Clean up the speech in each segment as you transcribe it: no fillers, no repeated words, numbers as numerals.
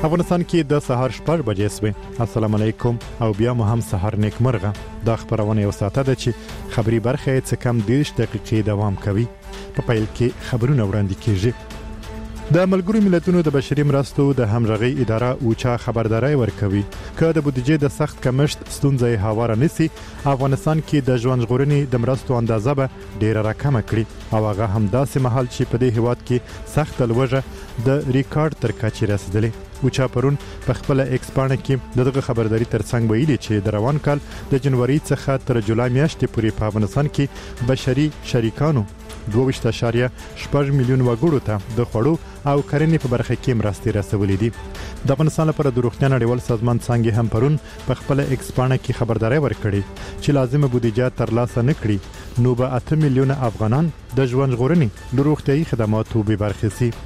افغانستان کې د سهار 6 بجې سوې. السلام علیکم او بیا مو هم سهار نیک مرغه. دا خبرونه یو ساعت ده چې خبري برخه څه کم 10 دقیقې دوام کوي. په پیل کې خبرونه وړاندې کیږي. د ملګرو ملتونو د بشري مرستو د همغږي اداره اوچا خبرداري ورکوي چې د بودیجې د سخت کمښت ستونزې هواره نسی. افغانستان کې د ژوند ژغورنې د مرستو اندازه به ډیره راکمه کړي او هغه هم داسې مهال چې په دې هیواد کې سخت لوږه د ریکارډ تر کچې رسیدلې. اوچا پرون په خپل ایکس پاڼه کې دغه خبرداري ترڅنګ ویلي چې د روان کال د جنوري څخه تر جولای میاشتې پورې په افغانستان کې بشري شریکانو 2.8 میلیون وګړو ته د خوړو او کرنې په برخه کې مرستې رسولې دي. د افغانستان لپاره د روغتیا نړیوال سازمان څنګه هم پرون په خپل ایکس پاڼه کې خبرداري ورکړې چې لازمه بودیجه ترلاسه نکړي نو به 8 میلیون افغانان د ژوند ژغورنې د روغتيایي خدماتو به برخه سي.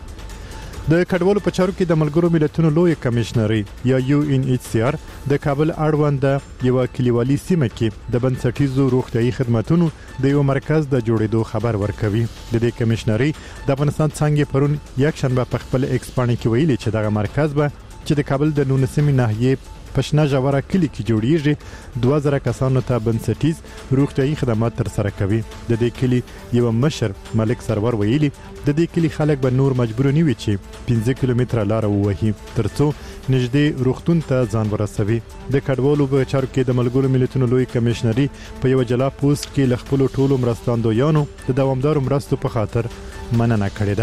د کډوالو په چارو کې د ملګرو ملتونو لوی کمشنري یا UNHCR د کابل اړوند یو کلیوالي سیمه کې د بنسټیزو روغتيایي خدماتو د یو مرکز د جوړېدو خبر ورکوي. د دې کمشنري د افغانستان څنګه پرون یک شنبه په خپل ایکس پاڼه کې ویلي چې دغه مرکز به چې د کابل د 19 ناحیې پښنا جوړه کلی کې جوړیږي 2000 کسانو ته بنسټیز روغتيایي خدمات تر سره کوي. د دې کلی یو مشر ملک سرور ویلي د دې کلی خلک به نور مجبور نه وي چې 15 کیلومتره لار ووهي ترڅو نږدې روغتون ته ځان ورسوي. د کډوالو په چارو کې د ملګرو ملتونو لوی کمشنري په یو جلا پوسټ کې ل خپل ټولو مرستندویانو د دوامدار مرستو په خاطر مننه کړې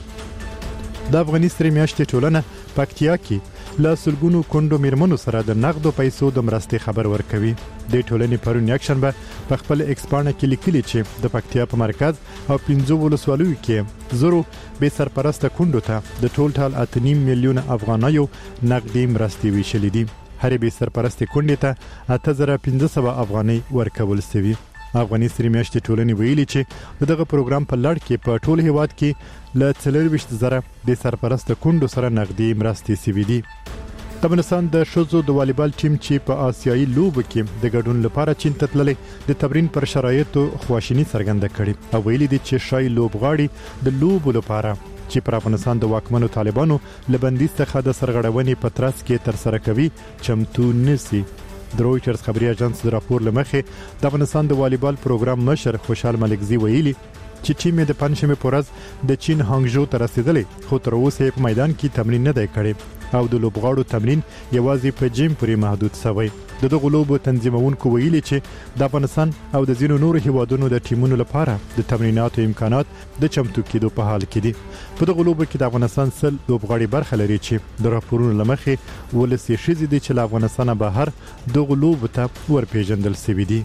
ده. د افغاني ستري میاشتې ټولنه پکتیا کې لا سلګونو کندو میرمنو سره د نقدو پیسو د مرستې خبر ورکوي. د ټولنې پرون یک شنبه په خپل ایکس پاڼه کې لیکلي چې د پکتیا په مرکز او 15 ولسوالیو کې زرو به سرپرسته کندو ته د ټول 8.5 میلیون افغانایو نقدي مرستې ویشلې دي. هر به سرپرسته کندې ته 8500 افغانۍ ورکول شوی. افغاني ستري میاشتې ټولنې ویلي چې دغه پروګرام په لړ کې په ټول هیواد کې ل 40,000 به سرپرسته کندو سره نقدي مرستې سوي دي. د افغانستان د شوزو د والیبال ټیم چې په آسیایي لوبو کې د ګډون لپاره چین ته تللی د تمرین پر شرایطو خواشینی څرګنده کړې او ویلي دي چې شای لوبغاړي د لوبو لپاره چې پر افغانستان د واکمنو طالبانو لبندیز څخه د سرغړونې په ترڅ کې تر سره کوي چمتو نسی. د رويټرز خبري اژانس د راپور لمخې د افغانستان د والیبال پروګرام مشر خوشحال ملکزي ویلي چې ټیم د پنځمه پورز د چین هانګژو ته رسیدلې خو تر اوسه په میدان کې تمرین نه دی کړی او د لوبغاړو تمرین یوازې په جیم پورې محدود شوی. د دغه لوبو تنظیمونکو ویلي چې د افغانستان او د ځینو نورو هیوادونو د ټیمونو لپاره د تمریناتو امکانات د چمتو کېدو په حال کې دي. په دغه لوبو کې د افغانستان سل لوبغاړي برخه لري چې د راپورونو لمخې ولسی شزي دي چې له افغانستان بهر دغه لوبو ته ورپېژندل شوی دي.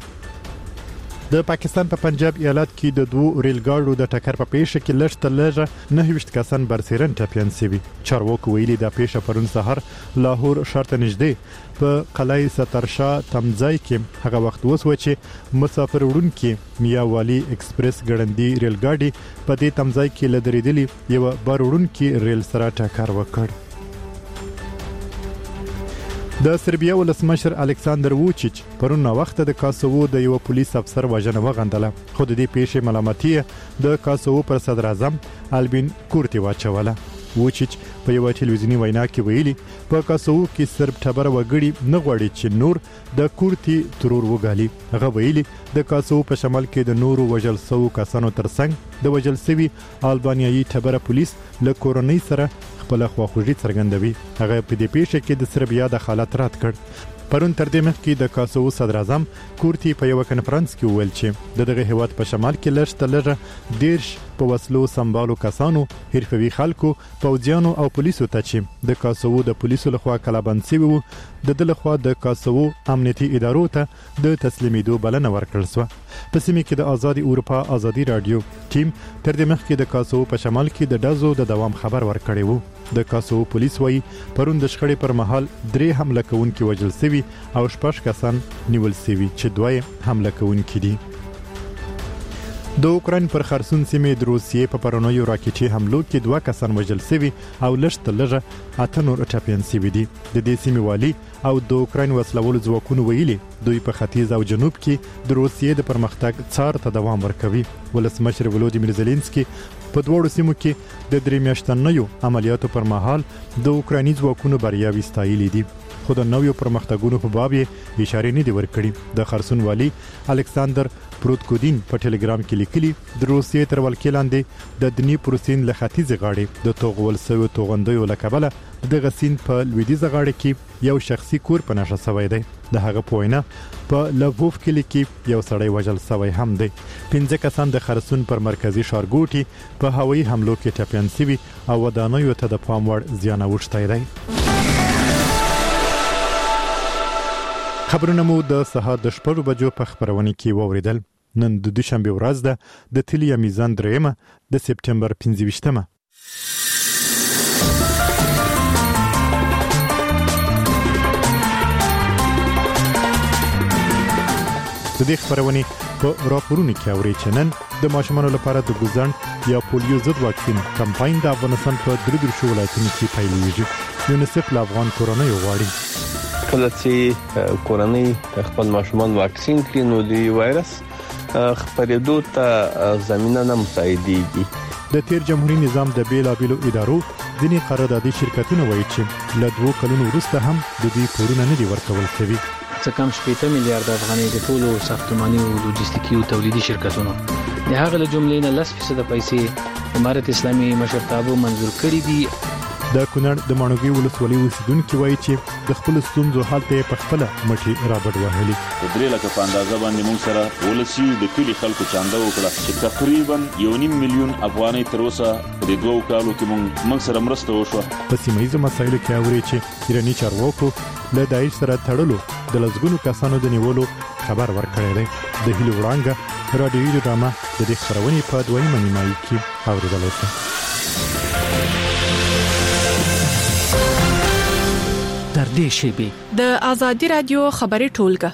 د پاکستان په پنجاب ایالت کې د دوه ریل ګاډو د ټکر په پیښه کې لږ 29 کسان برسېرن ټپيان شوي. چارواکو ویلي د پیښه پرون سحر لاهور شرط نږدې په قلعه سترشاه تمځای کې هغه وخت وسو چې مسافر وړونکي میا والی ایکسپریس ګړندی ریل ګاډي په دې تمځای کې لدریدلی یو بار وړونکي ریل سره ټکر وکړ. د سربیا ولسمشر الکساندر ووچیچ پرون وخت د کاسوو د یو پولیس افسر وژنه وغندله خو د دې پیښې ملامتي د کاسوو پر صدر اعظم البین کورتی واچوله. ووچیچ په یو ټلویزیونی وینا کې ویلي په کاسوو کې سرب ټبر وګړي نه غواړي چې نور د کورتی ترور وګالي. هغه ویلي د کاسوو په شمال کې د نورو وژل سو کسانو ترڅنګ د وژل سوي البانیایي ټبر پولیس له کورنۍ سره خپل خواخوږي څرګندوي. هغه په دې پیښه کې د سربیا د حالت رد کړ. پرون تر دې مخکې د کاسوو صدر اعظم کورتی په یو کنفرانس کې ویل چې دغه هیواد په شمال کې لږ دیرش په وسلو سمبالو کسانو حرفوي خلکو پوځیانو او پولیسو ته چې د کاسوو د پولیسو لخوا کلابند شوي وو د لخوا د کاسوو امنیتي ادارو ته د تسلیمیدو بلنه ورکړل شوه. په سیمه کې د آزادي اروپا آزادي رادیو ټیم تر دې مخکې د کاسوو په شمال کې د ډزو د دوام خبر ورکړی وو. د کاسوو پولیس وایي پرون د شخړې پر مهال 3 حمله کوونکي وژل شوي او 6 کسان نیول شوي چې 2 حمله کوونکي دي. د اوکراین پر خرسون سیمې د روسیې په پرونیو راکټي حملو کې 2 کسان وژل شوي او لږه 8 نور ټپيان شوي دي. د دې سیمې والي او د اوکراین وسلوالو ځواکونو ویلي دوی په ختیځ او جنوب کې د روسیې د پرمختګ څار ته دوام ورکوي. ولسمشر ولودیمیر زيلنسکي په دوړو سیمو کې د 3 میاشتنیو عملیاتو پر مهال د اوکرایني ځواکونو بریاوي ستایلې دي. خو د نویو پرمختګونو په باب یې اشاره نه دی ورکړي. د خرسون والی الکساندر پروتکودین په ټلګرام کې لیکلي د روسیې تر ولکې لاندې د دنیپر سیند له ختیځ غاړې د توغول سوي توغندیو له کبله د غسین په لویدیځ غاړه کې یو شخصي کور په نشه شوی دی. د هغه پوینه په لووف کې یو سړی وژل شوی هم دی. 15 کسان د خرسون پر مرکزی ښارګوټي په هوایي حملو کې ټپيان شوي او ودانیو ته د پام وړ زیان اوښتی دی. خبرونه مو د سهار د 8 بجو په خبرونه کې ووریدل. نن د دوشنبه ورځ ده د تلیا میزان درېمه د سپتمبر 15مه. د دې خبرونه په راپورونو کې اوري چې نن د ماشومانو لپاره د ګوزن یا پولیو ضد واکسین کمپاین د افغانستان په 3 ولایتونو کې پیلېږي. یونیسف له افغان کورنۍ غواړي کله چې کورنۍ خپل ماشومان واکسین کړي نو د وایرس خپرېدو ته زمينه نه مساعدېږي. د تیر جمهوریت نظام د بیلابیلو ادارو ځینې قراردادي شرکتونه وایي چې له 2 کلونو وروسته هم د دې پورونه نه دي ورکول شوي. څه کم 80 میلیارډ افغانۍ د ټولو ساختماني او لوجستیکي او تولیدي شرکتونو د هغه له جملې نه 10% پیسې امارت اسلامي مشرتابه منزور کړې دي. د کونړ د مانوګي ولسوالۍ اوسیدونکو وایي چې د خپل ستونزو حالت په خپل مټي رابط وهلي. د 3 لک په اندازه باندې موږ سره ولسی د کلی خلکو چاندا وکړه چې تقریبا 1.5 میلیون افغانۍ تر اوسه د 2 کالو کې موږ سره مرسته وشوه. په سیمایي مسایلو کې اوري چې ایرانی چارواکو له داعش سره تړلو د لزګونو کسانو د نیولو خبر ورکړی دی. د هیلو وړانګه رادیوي ډرامه د دې خبرونې په 2مه نیمایي کې اوریدل شوه. در دې شیبه د ازادي رادیو خبري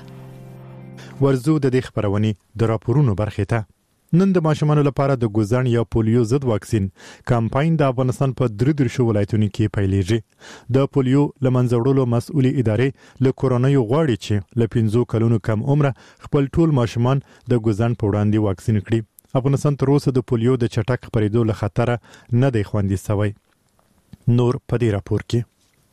ټولګه ورزو د دې خبرونې د راپورونو برخه ته. نن د ماشومانو لپاره د ګوزن یا پولیو ضد واکسین کمپاین د افغانستان په 3 ولایتونو کې پیلېږي. د پولیو لمنځوړلو مسؤلې ادارې له کورونې غواړي چې له 15 کلونو کم عمره خپل ټول ماشومان د ګوزن په وړاندې واکسین کړي. افغانستان تر اوسه د پولیو د چټک خپرېدو له خطر نه دی خوندي شوی. نور په دې راپور کې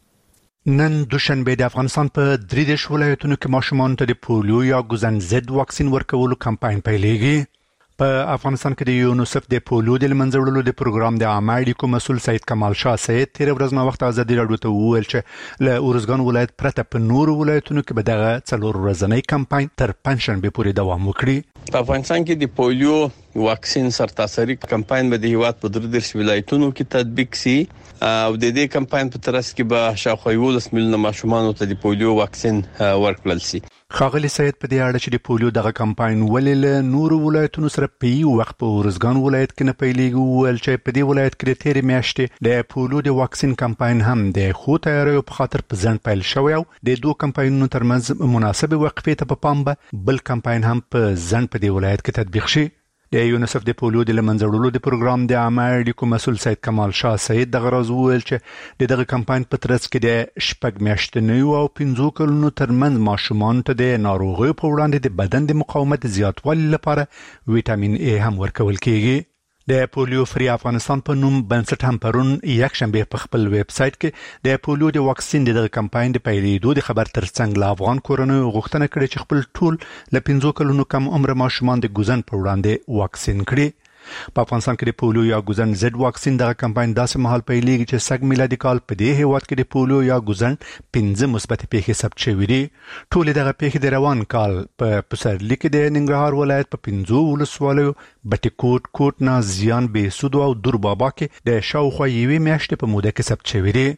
نن دوشنبه د افغانستان په 3 ولایتونو کې ماشومان ته د پولیو یا ګوزن ضد واکسین ورکولو کمپاین پیلېږي. په افغانستان کې د یونیسف د پولیو د منځوړلو د پروګرام د عامه اړیکو مسؤل سید کمال شاه سید تیر ورځ نو وخت ازادي راډیو ته وویل چې له اورزګان ولایت پرته په نورو ولایتونو کې به دغه 4 ورځنی کمپاین تر پنځشنبه پورې دوام وکړي. په افغانستان کې د پولیو واکسین سرتاسري کمپاین به د هیواد په 3 ولایتونو کې تطبیق شي او د دې کمپاین په ترڅ کې به شاوخوا 10 میلیونه ماشومان ته د پولیو واکسین ورکړل شي. خاغلی سید په دې اړه چې د پولیو دغه کمپاین ولې له نورو ولایتونو سره په یو وخت په اورزګان ولایت کې نه پیلېږي ول چې په دې ولایت کې د تیر میاشتې د پولیو د واکسین کمپاین هم د خو تیاریو په خاطر په ځن پیل شوی او د 2 کمپاینونو ترمنځ مناسبه وقفه ته په پام به بل کمپاین هم په ځن په دې ولایت کې تطبیق شي. د یونیسف د پولیو د منځوړلو د پروګرام د عامه اړیکو مسؤل سید کمال شاه سید دغه راز وویل چې دغه کمپاین په ترڅ کې د شپږ میاشتنیو او 15 کلونو ترمنځ ماشومان ته د ناروغیو په وړاندې د بدن د مقاومت زیاتوالي لپاره ویټامین ای هم ورکول کیږي. د پولیو فری افغانستان په نوم بنسټ هم پرون یک شنبه په خپل ویب سټ کې د پولیو د واکسین د کمپاین د پیلېدو د خبر ترڅنګ له افغان کورنۍ غوښتنه کړې چې خپل ټول له 15 کلونو کم عمر ماشومان د ګوزن په وړاندې واکسین کړي. په افغانستان کې د پولیو یا ګوزن ضد واکسین دغه کمپاین داسې مهال پیلېږي چې سږ میلادي کال په دې هیواد کې د پولیو یا ګوزن 15 مثبت پیښې ثبت شوې دي. ټول دغه پیښې د روان کال په پسرلي کې د ننګرهار ولایت په 15 ولسوالیو بټکوټ، کوټ، نازیان، بهسود او دور بابا کې د شاوخوا یوې میاشتې په موده کې ثبت شوې دي.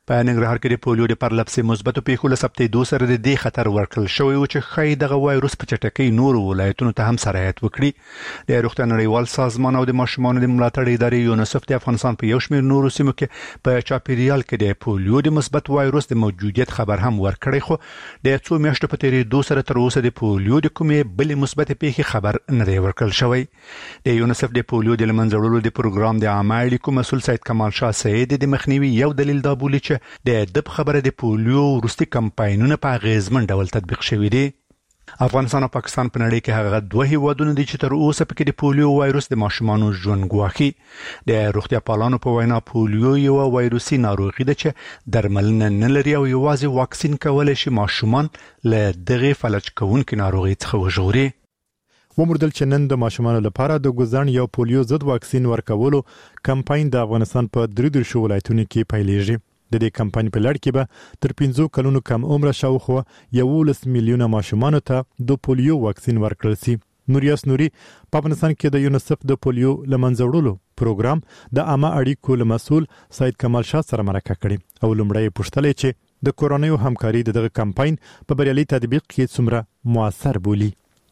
په ننګرهار کې د پولیو د پرلپسې مثبتو پیښو له ثبتېدو سره د دې خطر ورکړل شوی و چې ښایي دغه وایروس په چټکۍ نورو ولایتونو ته هم سرایت وکړي. د روغتیا نړیوال سازمان او د ماشومانو د ملاتړ ادارې یونیسف د افغانستان په یو شمېر نورو سیمو کې په چاپیریال کې د پولیو د مثبت وایروس د موجودیت خبر هم ورکړی، خو د څو میاشتو په تیریدو سره تر اوسه د پولیو د کومې بلې مثبت پیښې خبر نه دی ورکړل شوی. د یونیسف د پولیو د منځ وړلو د پروګرام د عامه اړیکو مسؤل سید کمال شاه سید د مخنیوي یو دلیل دا بولي چې د خبره د پولیو وروستي کمپاینونه په اغیزمن ډول تطبیق شوي دي. افغانستان او پاکستان په نړۍ کې هغه دوه هیوادونه دي چې تر اوسه پکې د پولیو وایروس د ماشومانو ژوند ګواښي. د روغتیا پالانو په وینا پولیو یو وایروسي ناروغي ده چې درملنه نه لري او یوازې واکسین کولای شي ماشومان له دغه فلج کوونکې ناروغي څخه وژغوري. ومردل چې نن د ماشومانو لپاره د ګوزن یو پولیو ضد واکسین ورکولو کمپاین د افغانستان په 33 ولایتونو کې پیلېږي. د دې کمپاین په لړ کې به تر 15 کلونو کم عمر شاوخوا 11 میلیونه ماشومان ته د پولیو واکسین ورکړل شي. نوریاس نوري په افغانستان کې د یونیسف د پولیو لمنځه وړلو پروګرام د عامه اړیکو مسؤل سید کمال شاه سره مرکه کړې او لومړی پوښتلې چې د کورونیو همکاري دغه کمپاین په بریالي تطبیق کې څومره موثر بولی.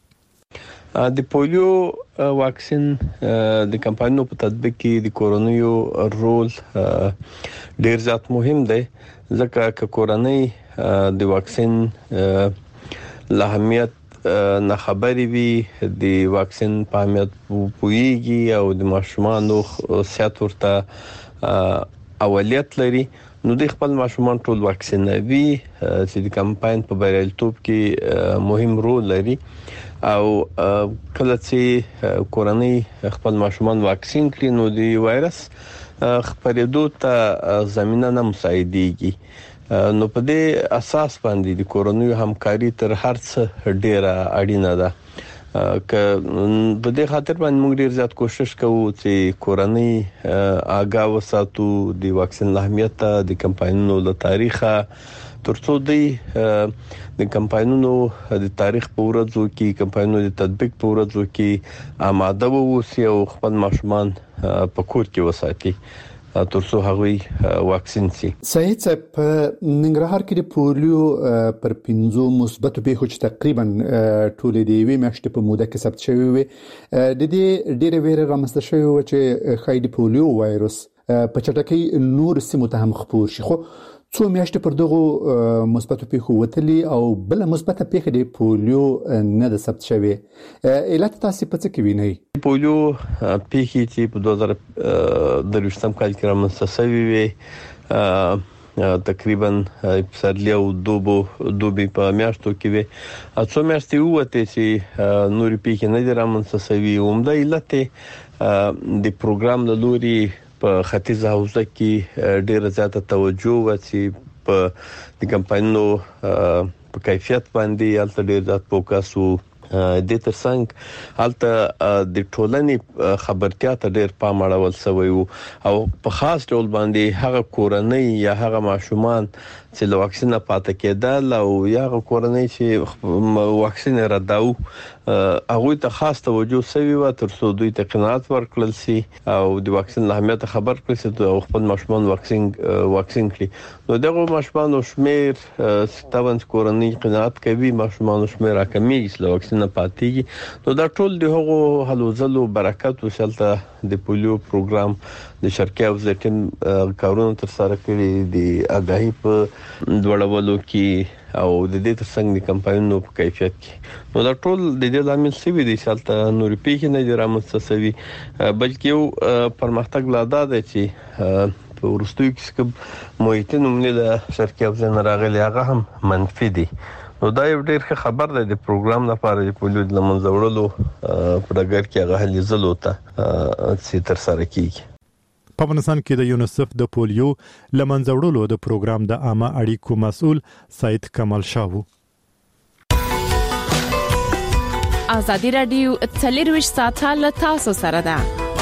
د پولیو واکسین د کمپاینونو په تطبیق کې د کورونیو رول ډیر زیات مهم دی، ځکه چې کورنۍ د واکسین له اهمیت نه خبرې وي، د واکسین په اهمیت پوهیږي او د ماشومانو صحت ورته اولویت لري، نو د خپل ماشومان ټول واکسینوي چې د کمپاین په بریالیتوب کې مهم رول لري. او کله چې کورنۍ خپل ماشومان واکسین کړي نو د وایرس خپرېدو ته زمينه نه مساعدېږي. نو په دې اساس باندې د کورنۍ همکاري تر هر څه ډیره اړینه ده. که په دې خاطر باندې موږ ډیر زیات کوشش کوو چې کورنۍ آگاه وساتو د واکسین اهمیت د کمپاینونو له تاریخه، ترڅو د کمپاینونو د تاریخ په ورځو کې کمپاینونو د تطبیق په ورځو کې آماده ووسی او خپل ماشومان په کور کې وساتي ترڅو هغوی واکسین شي. سعید صاحب په ننګرهار کې د پولیو پر 15 مثبت پیښو چې تقریبا ټول د یوې میاشتې په موده کې ثبت شوی وي، د دې ډېر ویره رامنځته شوی و چې خایي د پولیو وایروس په چټکۍ نور سیمو ته هم خپور شي، خو څو میاشتې پر دغه مثبتو پیښو وتلی او بل مثبته پیښه د پولیو نه د ثبت شوی. علت تاسو په څه کې وینئ؟ پولیو پیښې چې په 2023 کال کې رامنځته شوې وي تقریبا پسرلی او دوبي په میاشتو کې وي، څو میاشتې وته چې نوري پیښې نه دي رامنځته شوې. عمده علت د پروګرام له لوري په ختیځه حوزه کې ډیره زیاته توجه و چې په د کمپاینونو په کیفیت باندې الته ډیر زیات فوکس وو. د ترڅنګ الته د ټولنې خبرتیا ته ډیر پام اړول شوی وو او په خاص ډول باندې هغه کورنۍ یا هغه ماشومان چې له واکسین پاتې کېدل او یا هغه کورنۍ چې واکسین رداو هغه ته خاص توجه شوی و ترڅو دوی ته قناعت ورکړل شي او د واکسین اهمیت خبر کړي چې او خپل ماشومان واکسین کړي. نو دغه ماشومان شمیر 57 کورنۍ قناعت کوي، ماشومان شمیر راکمېږي چې له واکسین پاتېږي. نو دا ټول د هغو هلو ځلو برکت وشلته د پولیو پروګرام د شرقي حوزې ټیم کارونه تر سره کړي د آگاهي په دوړولو کې او د دې ترڅنګ د کمپاینونو په کیفیت کې. نو دا ټول د دې لامل سوي دي چې تل نوري پیښې نه دي رامنځته شوي، بلکې یو پرمختګ لا ده چې په ورستوي کې کوم محیط نومونه د شرقي حوزې نه راغلي هغه هم منفي دي. نو دا یو ډیر ښه خبر دی د پروګرام لپاره د پولیو د لمنځه وړلو په ډګر کې هغه هلې ځلو ته چې تر سره کیږي. په افغانستان کې د یونیسف د پولیو لمنځه وړلو د پروګرام د عامه اړیکو مسؤل سید کمال شاه. ازادي رادیو 24 ساعته له تاسو سره ده.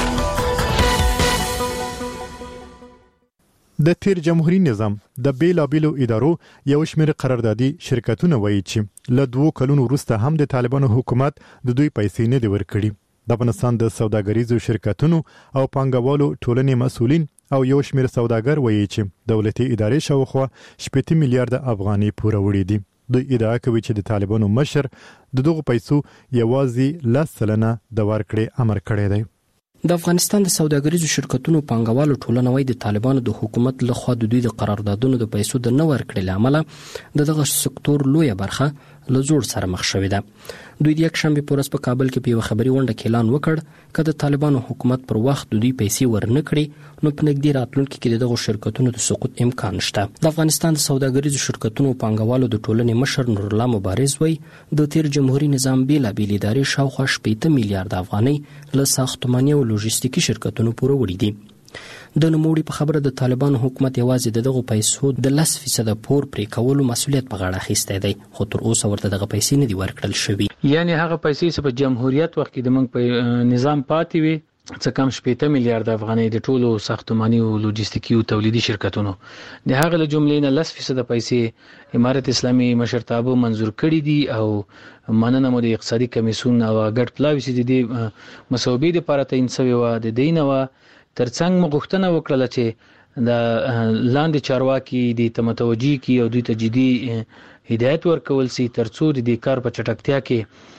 د تیر جمهوریت نظام د بیلابیلو ادارو یو شمېر قراردادي شرکتونه وایي چې له 2 کلونو وروسته هم د طالبانو حکومت د دوی پیسې نه دی ورکړي. د افغانستان د سوداګریزو شرکتونو او پانګوالو ټولنې مسؤلین او یو شمېر سوداګر وایي چې دولتي ادارې شاوخوا 8 میلیارډ افغانۍ پوره وړي دي. دوی ادعا کوي چې د طالبانو مشر د دغو پیسو یوازې 10% د ورکړې امر کړی دی. د افغانستان د سوداګریزو شرکتونو پانګوالو ټولنه وايي د طالبانو د حکومت لخوا د دوی د قراردادونو د پیسو د نه ورکړې لامل دغه سکتور لویه برخه له زور سره مخ شوې ده. دوی د یک شنبه په ورځ په کابل کې په یو خبري غونډه کې اعلان وکړ چې د طالبانو حکومت پر وخت دوی پیسې ورنکړي نو په نږدې راتلونکي کې دغه شرکتونو د سقوط امکان شته. د افغانستان د سوداګریزو شرکتونو پانګوالو د ټولنې مشر نور الله مبارز وایي د تیر جمهوریت نظام بیلابېل ادارې شاوخوا 8 میلیارډ افغانۍ له ساختماني او لوجستیکي شرکتونو پوره وړي دي. د نوموړي په خبره د طالبانو حکومت یوازې دغه پیسو د 10% پور پرې کولو مسؤلیت په غاړه اخیستی دی، خو تر اوسه ورته دغه پیسې نه دي ورکړل شوي. یعنی هغه پیسې چې په جمهوریت وخت کې د موږ په نظام پاتې وي څه کم 8 میلیارډ افغانۍ د ټولو ساختماني او لوجستیکي او تولیدي شرکتونو د هغه له جملې نه 10% پیسې امارت اسلامي مشرتابه منزور کړي دي او مننه مو د اقتصادي کمیسیون او ګډ پلاوی چې د مسوبې لپاره تعین شوی و د دینه ترڅنګ مغښتنه وکړه چې د لاندې چارواکي د تمتوجي کی او د تجديدي هدایت ورکول سي ترڅو د کار په چټکتیا کې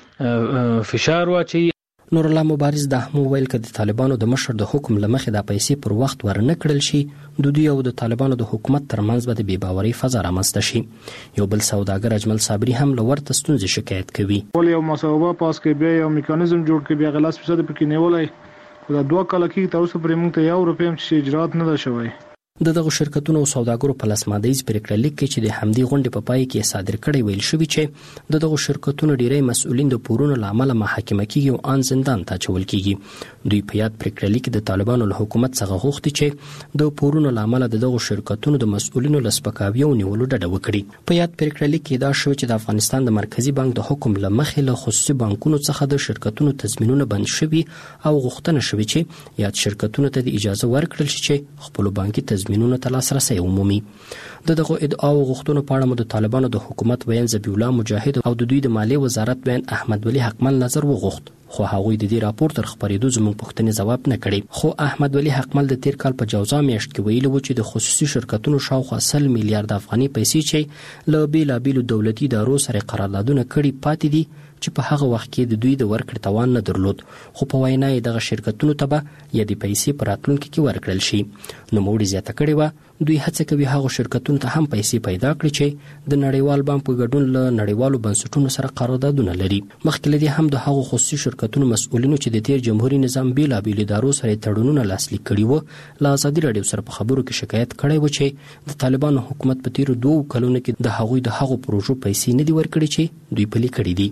فشار واچي. نور الله مبارز د هم ویل چې د طالبانو د مشر د حکم لمخې د پیسې پر وخت ورنکړل شي دوی او د طالبانو د حکومت ترمنځ به د بیباوري فضا رامنځته شي. یو بل سوداګر اجمل صابری هم لورته ستونزې شکایت کوي. ول یو مسوبه پاس کې بیا یو میکانیزم جوړ کې بیا 10% پکې نیولای دا 2 کال کې تر اوسه پرې موږ ته یو روپیم چې اجرات نه ده شوی. دغه شرکتونو او سوداګرو په لاسمادیز پریکړه لیک کې چې د حمدي غونډې په پای کې صادر کړي ویل شوی چې دغه شرکتونو ډیری مسؤلین د پورونو لامل محاکمه کیږي او ان زندان ته چول کیږي. دوی په یاد پریکړه لیک د طالبانو له حکومت څخه غوښتي چې د پورونو لامل دغه شرکتونو د مسؤلینو لسپکاوي او نیولو ډډه وکړي. په یاد پریکړه لیک کې دا شوی چې د افغانستان د مرکزی بانک د حکم لمخې له خصوصي بانکونو څخه د شرکتونو تضمینونه بند شوي او غوښتنه شوی چې یاد شرکتونو ته د اجازه ورکړل شي چې خپل بانکي تضمینونه ته لاسرسي عمومي. دغه ادعا او غوښتنو په اړه د طالبانو د حکومت وین ذبیح الله مجاهد او د دوی د مالیې وزارت وین احمد ولی حقمل نظر وغوښت، خو هغوی د دې راپور تر خبرېدو زموږ پوښتنې ځواب نه کړي. خو احمد ولی حقمل د تیر کال په جوزا میاشت کې ویلي و چې د خصوصي شرکتونو شاوخوا 100 میلیارډ افغاني پیسې چې له بیلابېلو دولتي ادارو سره قراردادونه کړي پاتې دي چې په هغه وخت کې د دوی د ورکړې توان نه درلود، خو په وینا یې دغه شرکتونو ته به یا د پیسې په راتلونکي کې ورکړل شي. نوموړي زیاته کړې وه دوی هڅه کوي هغه شرکتونو ته هم پیسې پیدا کړي چې د نړیوال بانک په ګډون له نړیوالو بنسټونو سره قراردادونه لري. مخکې له دې هم د هغو خصوصي شرکتونو مسؤلینو چې د تیر جمهوریت نظام بیلابېلو ادارو سره تړونونه لاسلیک کړي وو له ازادي راډیو سره په خبرو کې شکایت کړی و چې د طالبانو حکومت په تیرو 2 کلونو کې د هغوی د هغو پروژو پیسې نه دي ورکړي چې دوی پلي کړي دي.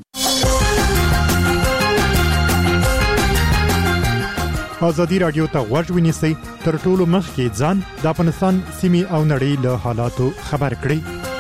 ازادي راډیو ته غوږ ونیسئ تر ټولو مخکې ځان د افغانستان سیمې او نړۍ له حالاتو خبر کړئ.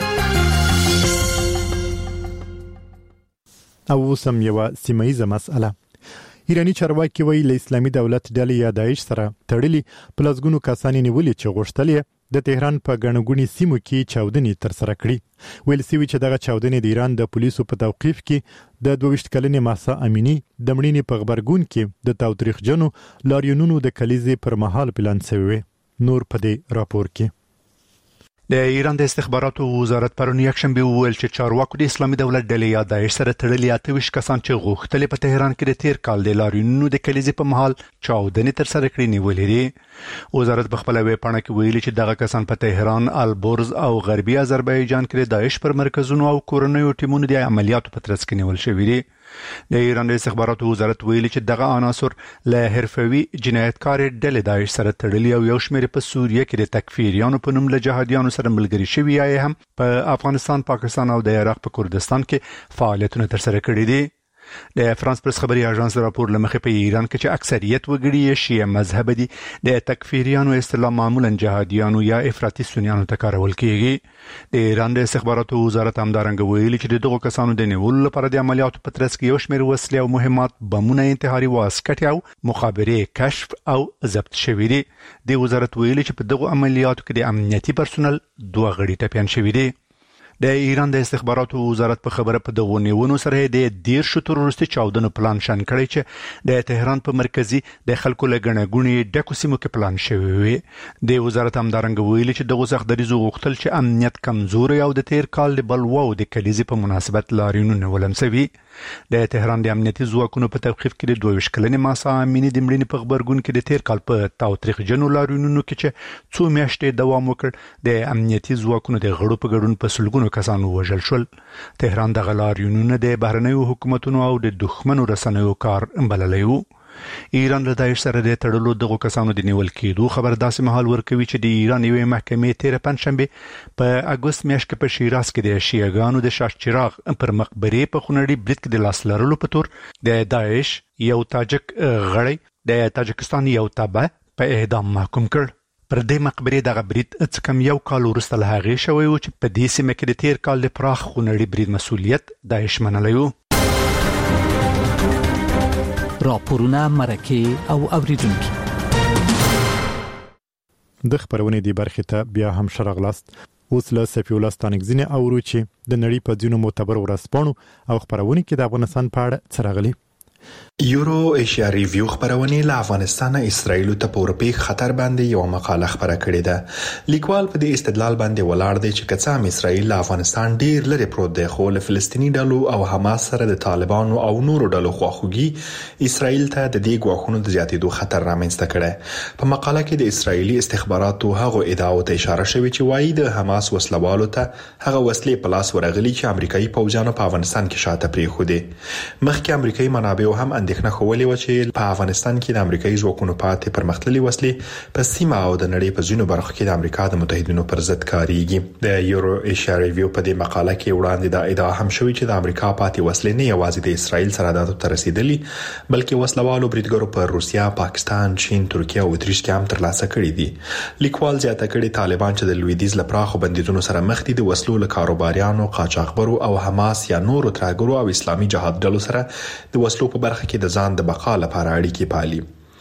او سم یو سیمایي مسأله ایرانی چارواکي وایي له اسلامي دولت ډلې یا داعش سره تړلي پلازګونو کسانې نیولې چې غوښتل د تهران په غنغونی سیمو کې چاودنې تر سره کړې. ویل سوي چې دغه چاودنې د ایران د پولیسو په توقیف کې د 22 کلنې ماسا امینی د مړینې په خبرګون کې د تاوتریخجنو لاریونونو د کلیزې پر مهال پلان شوی. نور په دې راپور کې د ایران د استخباراتو وزارت پرون یکشنبه وویل چې چارواکو د اسلامي دولت ډلې یا داعش سره تړلي 28 کسان چې غوښتل په تهران کې د تیر کال د لاریونونو د کلیزې په مهال چاودنې تر سره کړې نیولې دي. وزارت په خپل ویب پاڼه کې ویلي چې دغه کسان په تهران، البرز او غربي آذربایجان کې د داعش پر مرکزونو او کورنیو ټیمونو د عملیاتو په ترڅ کې نیول شوي دي. د ایران د استخباراتو وزارت ویلي چې دغه عناصر له حرفوي جنایتکار ډلې داعش سره تړلي او یو شمېر په سوریه کې د تکفیریانو په نوم له جهادیانو سره ملګري شوي یا هم په افغانستان، پاکستان او د عراق په کردستان کې فعالیتونه تر سره کړي دي. د فرانس پرس خبري اژانس راپور لمخې په ایران کې چې اکثریت وګړي شیعه مذهب دي د تکفیریانو اصطلاح معمولا جهادیانو یا افراطي سنیانو ته کارول کیږي. د ایران د استخباراتو وزارت همدارنګه ویلي چې دغه کسانو د نیولو لپاره د عملیاتو په ترڅ کې یو شمېر وسلې او مهمات، بمونه، انتحاري واسکټ او مخابرې کشف او ضبط شوي دي. د وزارت ویلي چې په دغه عملیاتو کې د امنیتي پرسونل 2 غړي ټپيان شوي دي. د ایران د استخباراتو وزارت په خبره په دغه نیونو سره د 10 تروریستي چاودنو پلان شان کړی چې د تهران په مرکزی د خلکو لګنه غونې ډکو سیمو کې پلان شوی وي. د وزارت همدارنګ ویلي چې دغه سختدریزو غوښتل چې امنیت کمزوري او د تیر کال د بلوا او د کلیزې په مناسبت لاریونونه ولمسوي. د تهران د امنیتي ځواکونو په توقیف کې د 22 کلنې ماسا امینی د مړینې په خبرګون کې د تیر کال په تاوتریخجنو لاریونونو کې چې څو میاشتې دوام وکړ د امنیتي ځواکونو د غړو په ګډون په سلګونو کسانو وژل شول. تهران د غلاریونونو د بهرنیو حکومتونو او د دښمنو رسنیو کار بللی و. ایران له داعش سره د تړلو دغه کسانو د نیول کېدو خبر داسې مهال ورکوي چې د ایران یوې محکمې تیر پنځشنبه په اګوست میاشت کې په شیراز کې د شیعاګانو د شاه چراغ پر مقبرې په خونړي برید کې د لاس لرلو په تور د داعش یو تاجک غړی د تاجکستان یو تابع په اعدام محکوم کړ. پر دې مقبرې دغه برید څه کم یو کال وروسته له هغې شوی و چې په دې سیمه کې د تیر کال د پراخ خونړي برید مسؤلیت داعش منلی و. راپورونه مرکه او اوریدونکي د خبرونې دی برخې ته بیا هم شرغلاست. اوس له سفی الله ستانګزینه اورو چې د نړۍ په ځینو معتبر ورځپاڼو او خبرونې کې د افغانستان په اړه څه راغلي. یورو ایشیا ریویو خبرونه له افغانستان اسرائیل ته په اروپای خطر باندې یو مقاله خبره کړې ده. لیکوال په دې استدلال باندې ولاړ دی چې کڅام اسرائیل له افغانستان ډیر لري پروت دی خو له فلسطینی ډلو او حماس سره د طالبانو او نورو ډلو خواخوږي اسرائیل ته د دې غواخونو د زیاتېدو خطر رامنځته کړي. په مقاله کې د اسرائیلي استخباراتو هغه ادعاو ته اشاره شوې چې وايي د حماس وسلوالو ته هغه وسلې په لاس ورغلي چې امریکایي پوځیانو په افغانستان کې شاته پریښودي. مخکې امریکایي منابع هم اندېښنه کولې و چې په افغانستان کې د امریکایي ځواکونو پاتې پرمختللي وسلې په سیمه او د نړۍ په ځینو برخو کې د امریکا د متحدینو پر ضد کاریږي. د یورو ایشیا ریویو په دې مقاله کې وړاندې د ادعا هم شوې چې د امریکا پاتې وسلې نه یوازې د اسرائیل سرحداتو ته رسیدلي بلکې وسلوالو بریدګرو په روسیا، پاکستان، چین، ترکیه او اتریش کې هم ترلاسه کړي دي. لیکوال زیاته کړي طالبان چې د لویدیځ لپاره بندیزونو سره مخ دي د وسلو له کاروباریانو، قاچاقبرو او حماس یا نورو ترهګرو او اسلامي جهاد ډلو سره د وسلو په برخه کې د ځان د بقا لپاره اړیکې پالي.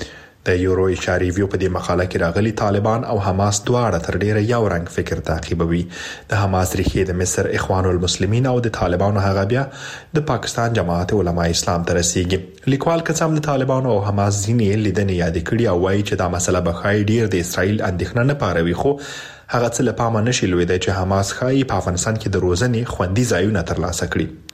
د یورو ایشیا ریویو په دې مقاله کې راغلي طالبان او حماس دواړه تر ډیره یو رنګ فکر تعقیبوي. د حماس ریښې د مصر اخوان المسلمین او د طالبانو هغه بیا د پاکستان جماعت علماء اسلام ته رسیږي. لیکوال کڅام د طالبانو او حماس ځینې لیدنې یاد کړي او وایي چې دا مسله به خای ډیر د اسرائیل اندېښنه نه پاروي خو هغه څه له پامه نشي لویدای چې حماس خای په افغانستان کې د روزنې خوندي ځایونه ترلاسه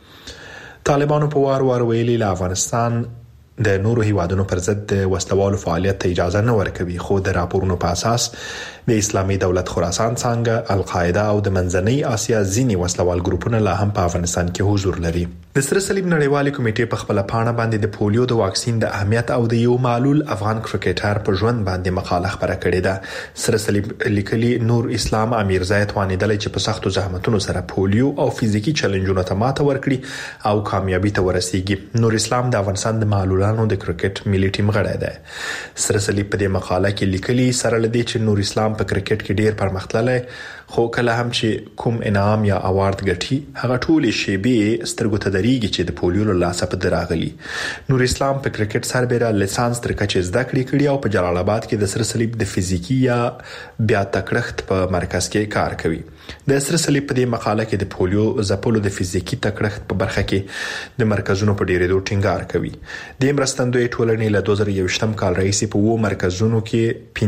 کړي. طالبانو په وار ویلي له افغانستان د نورو هیوادونو پر ضد د وسلوالو فعالیت ته اجازه نه ورکوي خو د راپورونو په اساس د اسلامي دولت خراسان څنګه القاعده او د منځنۍ اسیا ځینی وسلوال ګروپونه لا هم په افغانستان کې حضور لري. د سره صلیب نړیوالې کمیټې په خپل پاڼه باندې د پولیو د واکسین د اهمیت او د یو معلول افغان کرکټر په ژوند باندې مقاله خبره کړې ده. سره صلیب لیکلي نور اسلام امیرزای توانیدل چې په سختو زحمتونو سره پولیو او فزیکی چیلنجونو ته ماته ورکړي او کامیابی ته ورسیږي. نور اسلام د افغانستان د معلولانو د کرکټ ملي ټیم غړی دی. سره صلیب په دې مقاله کې لیکلي سره لدی چې نور اسلام په کرکټ کې ډیر پرمختللی خو کله هم چې کوم انعام یا اوارد ګټي هغه ټول شی به سترګو ته دريږي چې د پولیو له لاسه په دراغلي. نور اسلام په کرکټ سربېره لیسانس تر کچې زده کړې او په جلال آباد کې د سره صلیب د فزیکی یا بیا تکړښت په مرکز کې کار کوي. د سره صلیب په دې مقاله کې د پولیو ځپلو د فزیکی تکړښت په برخه کې د مرکزونو په ډیرېدو ټینګار کوي. د مرستندوی ټولنې له 2021م کال راهیسې په 2 مرکزونو کې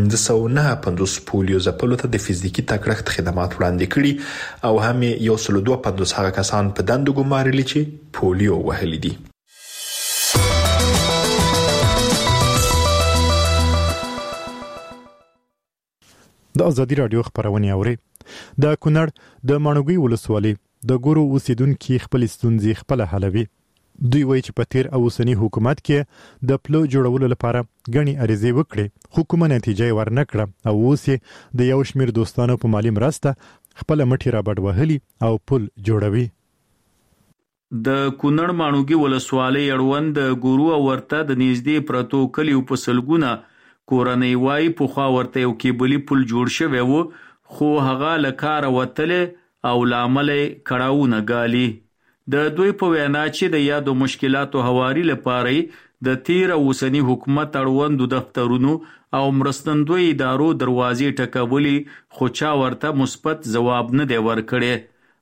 559 پولیو ځپلو ته د فزیکی تکړښت خدمات وړاندې کړي او هم 152 هغه کسان په دندو ګمارلي چې پولیو وهلي دي. د ازادي رادیو خبرونه اوري. د کونړ د مانوګي ولسوالۍ د ګورو اوسیدونکو خپل ستونزې خپل حلوي. دوی وایي چې په تیر اوسنی حکومت کې د پلو جوړولو لپاره غني عریضې وکړي حکومت نتیجه ورنکړه او اوس د یو شمیر دوستانو په مالی مرسته خپل مټي را بډ وهلي او پل جوړوي. د کونړ مانوګي ولسوالۍ اړوند د ګورو او ورته د نږدې پرتو کلیو په سلګونه کورنۍ وای په خوا ورته یو کېبلي پل جوړ شوی وو خو هغه لکار وتله او لامل کړهونه غالي. د دوی په وینا چې د یادو مشکلاتو هواري لپاره د تیر اوسنی حکومت اړوند دفترونو او مرستندوی ادارو دروازې ټکولې خو چا ورته مثبت جواب نه دی ورکړی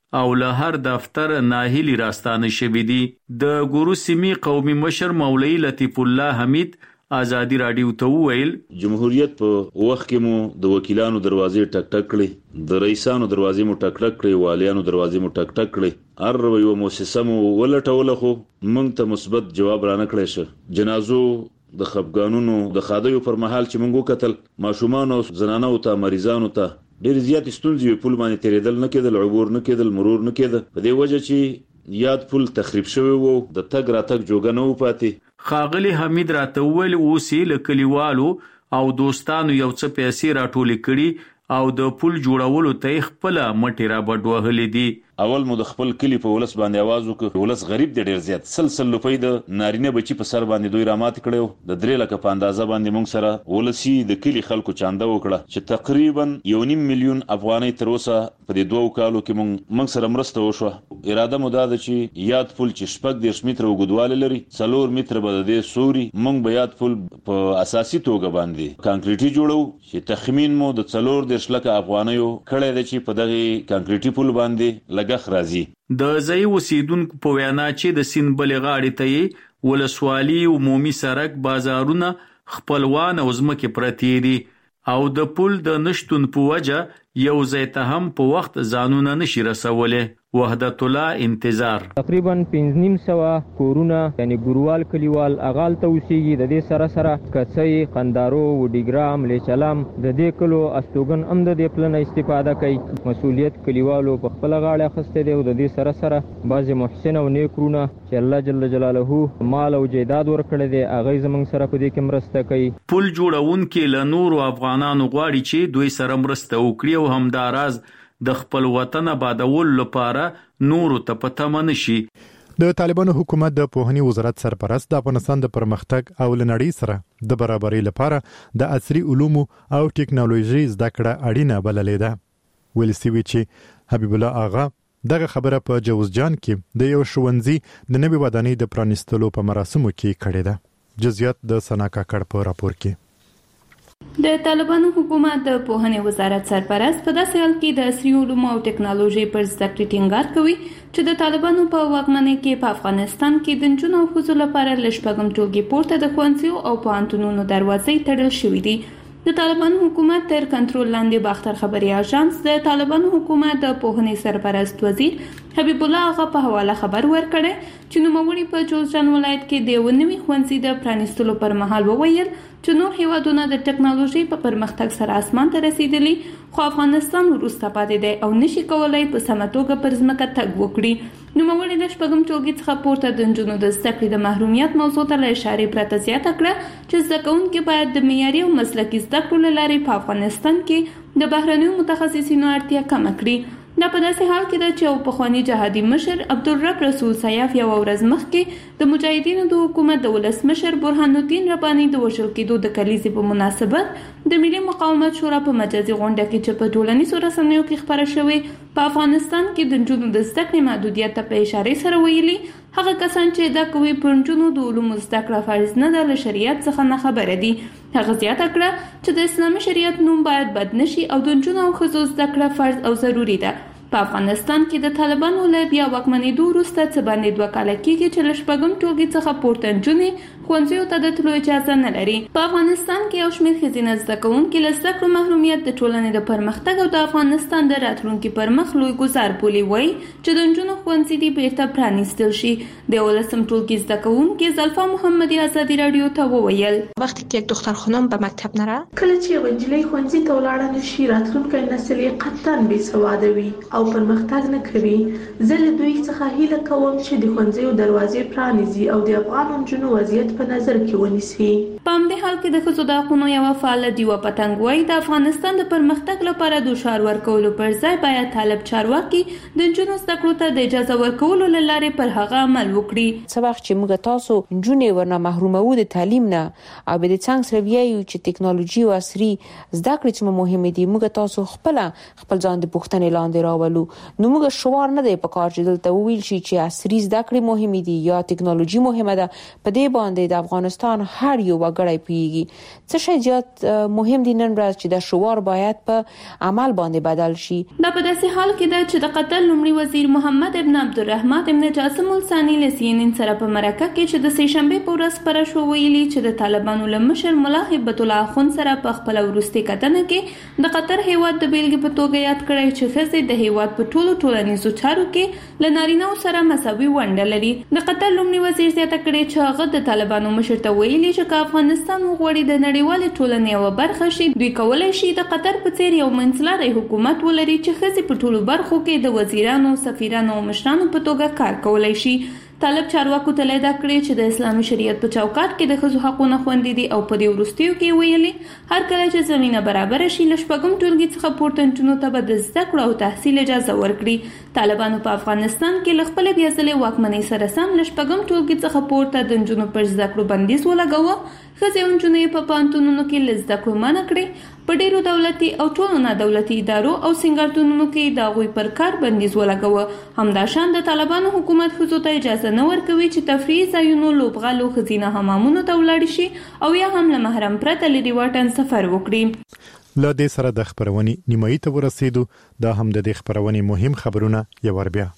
او له هر دفتر ناهیلی راستانه شوې دي. د ګورو سیمې قومي مشر مولوي لطیف الله حمید آزادی رادیو ته وویل جمهوریت په وخت کې مو د وکیلانو دروازې ټک ټک کړې، د رئیسانو دروازې مو ټک ټک کړې، والیانو دروازې مو ټک ټک کړې، هر یو مؤسسه مو ولټوله خو موږ ته مثبت جواب رانه کړی شه. جنازو د خفګانونو د خادیو پر مهال چې موږ وکتل ماشومان او زنانو ته مریضانو ته ډېر زیات ستونزې په پل باندې تیرېدل نه کېدل، عبور نه کېدل، مرور نه کېده. په دې وجه چې یاد پل تخریب شوی وو، د تګ راتګ جوګه نه و پاتې. خاغلی حمید راته وویل اوس یې له کلیوالو او دوستانو یو څه پیسې راټولې کړي او د پل جوړولو ته خپل مټې را بډ وهلې دي. اول مو د خپل کلی په ولس باندې आवाज وکړ، ولس غریب دی ډیر زیات، سلسل لپی د نارینه بچی په سر باندې دوی رامات کړو. د 3 لک په اندازه باندې موږ سره ولسی د کلی خلکو چانده وکړه چې تقریبا 1.5 میلیون افغانۍ تر اوسه په دې 2 کالو کې موږ سره مرسته وشو. اراده مو دا ده چې یاد پل چې 14 متره وګدواله لري، 4 متره به د سوري موږ به یاد پل په اساسي توګه باندې کانکریټي جوړو چې تخمین مو د 14 لک افغانۍ کړه د چې په دغه کانکریټي پل باندې راځي. د ځای اوسیدونکو په وینا چې د سیند بلې غاړې ته ولسوالي عمومي سړک، بازارونه، خپلوان او ځمکې پرتې دي او د پل د نشتون په وجه یو ځای ته هم په وخت ځانونه نشي رسولی. وحدت الله انتظار تقریبا 500 کورونه یعنی ګوروال کلیوال اغال ته اوسېږي. د دې سره سره کڅۍ، قندارو، وډیګرام، لیچلام د دې کلو استوګن هم د دې پلن استفاده کوي. مسؤلیت کلیوالو په خپل غاړه اخیستی دی او د دې سره سره بعضې محسن او نیکرونه چې الله جل جلاله مال او جیداد ورکړی دی هغوی زموږ سره په دې کې مرسته کوي. پل جوړونکي له نورو افغانانو غواړي چې دوی سره مرسته وکړي او همداراز د خپل وطن آبادولو لپاره نورو ته په تمه نشي. د طالبانو حکومت د پوهنې وزارت سرپرست د افغانستان د پرمختګ او لنړۍ سره د برابرۍ لپاره د عصري علومو او ټیکنالوژي زده کړه اړینه بللې ده. ویل سوي چې حبیب الله آغا دغه خبره په جوزجان کې د یو ښوونځي د نوې ودانۍ د پرانیستلو په مراسمو کې کړې ده. جزئیات د سنا کاکړ په راپور کې. د طالبانو حکومت د پوهنې وزارت سرپرست په داسې حال کې د عصري علومو او ټیکنالوژي پر زده کړې ټینګار کوي چې د طالبانو په واکمنۍ کې په افغانستان کې د نجونو او ښځو لپاره له 6 ټولګې پورته د ښوونځیو او پوهنتونونو دروازې تړل شوې دي. د طالبانو حکومت تر کنټرول لاندې باختر خبري اژانس د طالبانو حکومت د پوهنې سرپرست وزیر حبیب الله آغا په حواله خبر ورکړی چې نوموړي په جوزجان ولایت کې د یو نوي ښوونځي د پرانیستلو پر مهال وویل چې نور هیوادونه د ټکنالوژي په پرمختګ سره اسمان ته رسیدلي خو افغانستان وروسته پاتې دی او نشي کولای په سمه توګه پر ځمکه تګ وکړي. نوموړي د 6 ټولګي څخه پورته د نجونو د زده کړې د محرومیت موضوع ته له اشارې پرته زیاته کړه چې زده کوونکي باید د معیاري او مسلکي زده کړو له لارې په افغانستان کې د بهرنیو متخصصینو اړتیا کمه کړي. دا په داسې حال کې ده چې یو پخوانی جهادي مشر عبدالرب رسول سیاف یو ورځ مخکې د مجاهدینو د حکومت د ولسمشر برهان الدین رباني د وژل کېدو د کلیزې په مناسبت د ملي مقاومت شورا په مجازي غونډه کې چې په ټولنیزو رسنیو کې خپره شوې په افغانستان کې د نجونو د زده کړې محدودیت ته په اشارې سره ویلي هغه کسان چې دا کوي پر نجونو د علومو زده کړه فرض نه ده له شریعت څخه نه خبره دي. هغه زیاته کړه چې د اسلامي شریعت نوم باید بد نشي او د نجونو او ښځو زده کړه فرض او ضروري ده. په افغانستان کې د طالبانو له بیا واکمنېدو وروسته څه باندې 2 کاله کېږي چې له 6 ټولګي څخه پورته نجونې ښوونځیو ته د تلو اجازه نه لري. په افغانستان کې یو شمېر ښځینه زده کوونکي له زده کړو محرومیت د ټولنې د پرمختګ او د افغانستان د راتلونکي پر مخ لوی ګزار بولي. وایي چې د نجونو ښوونځي دې بیرته پرانیستل شي. د 11 ټولګي زده کوونکي زلفا محمدي آزادي رادیو ته وویل وقتی که یک دختر خانم به مکتب نره کله چې یو نجلۍ ښوونځي ته ولاړه نشي راتلونکی نسل یې قطعا بېسواده وي او پرمختګ نه کوي. زه له دوی څخه هیله کوم چې د ښوونځیو دروازې پرانیزي او د افغان نجونو وضعیت په نظر کې ونیسي. په همدې حال کې د ښځو د حقونو یوه فعاله دیوه پتنګ وایي د افغانستان د پرمختګ لپاره د شعار ورکولو پر ځای باید طالب چارواکي د نجونو زده کړو ته د اجازه ورکولو له لارې پر هغه عمل وکړي. څه وخت چې موږ تاسو نجونې ورنه محرومو د تعلیم نه او به د څنګه سره ویایو چې ټکنالوژي او عصري زده کړې چې مهمه دي موږ تاسو خپل ځان د پوښتنې لاندې راولو. نو موږ شعار نه دی په کار چې دلته ویل شي چې عصري زده کړې مهمه دي یا ټکنالوژي مهمه ده. په دې باندې د افغانستان هر یو وګړی پیږي. څه شی زیات مهم دي نن ورځ چې د شعار باید په عمل باندې بدل شي. دا په داسې حال کې ده چې د قطر لومړي وزیر محمد ابن عبدالرحمن ابن جاسم الثاني له CNN سره په مرکه کې چې د سه شنبه په ورځ پر شو ویلي چې د طالبانو له مشر ملا هبت الله خون سره په خپل ورستي کتنه کې د قطر هیواد د بیلګې په توګه یاد کړی چې ښځې د هیواد په ټولو ټولنیزو چارو کې له نارینه‌و سره مساوي ونډه لري. د قطر لومړي وزیر زیاته کړې چې هغه د طالبانو مشر ته ویلي چې که افغانستان وغواړي د نړیوالې ټولنې یوه برخه شي، دوی کولی شي د قطر په څیر یو منځلاری حکومت ولري چې ښځې په ټولو برخو کې د وزیرانو، سفیرانو او مشرانو په توګه کار کولی شي. طالب چارواکو ته لیدا کړی چې د اسلامي شریعت په چوکاټ کې د ښځو حقونه خوندي دي او په دې وروستیو کې ویلي هر کله چې زمينه برابر شي له شپږم ټولګي څخه پورته نجونو ته به د زده کړو او تحصیل اجازه ورکړي. طالبانو په افغانستان کې له خپلې بیا ځلې واکمنۍ سره سم له شپږم ټولګي څخه پورته د نجونو پر زده کړو بندیز ولګاوه. ښځې او نجونې په پوهنتونونو کې له زده کړو منع کړې. په ډیرو دولتي او ټولو نه دولتي ادارو او سنگارتونونو کې د هغوی پر کار بندیز ولګاوه. همداشان د طالبانو حکومت ښځو ته اجازه نه ورکوي چې تفریحي ځایونو، لوبغالو، ښځینه حمامونو ته ولاړ شي او یا هم له محرم پرته لري واټن سفر وکړي. لا دې سره د خبرونې نیمایي ته ورسېدو. دا هم د دې خبرونې مهم خبرونه یو ور بیا.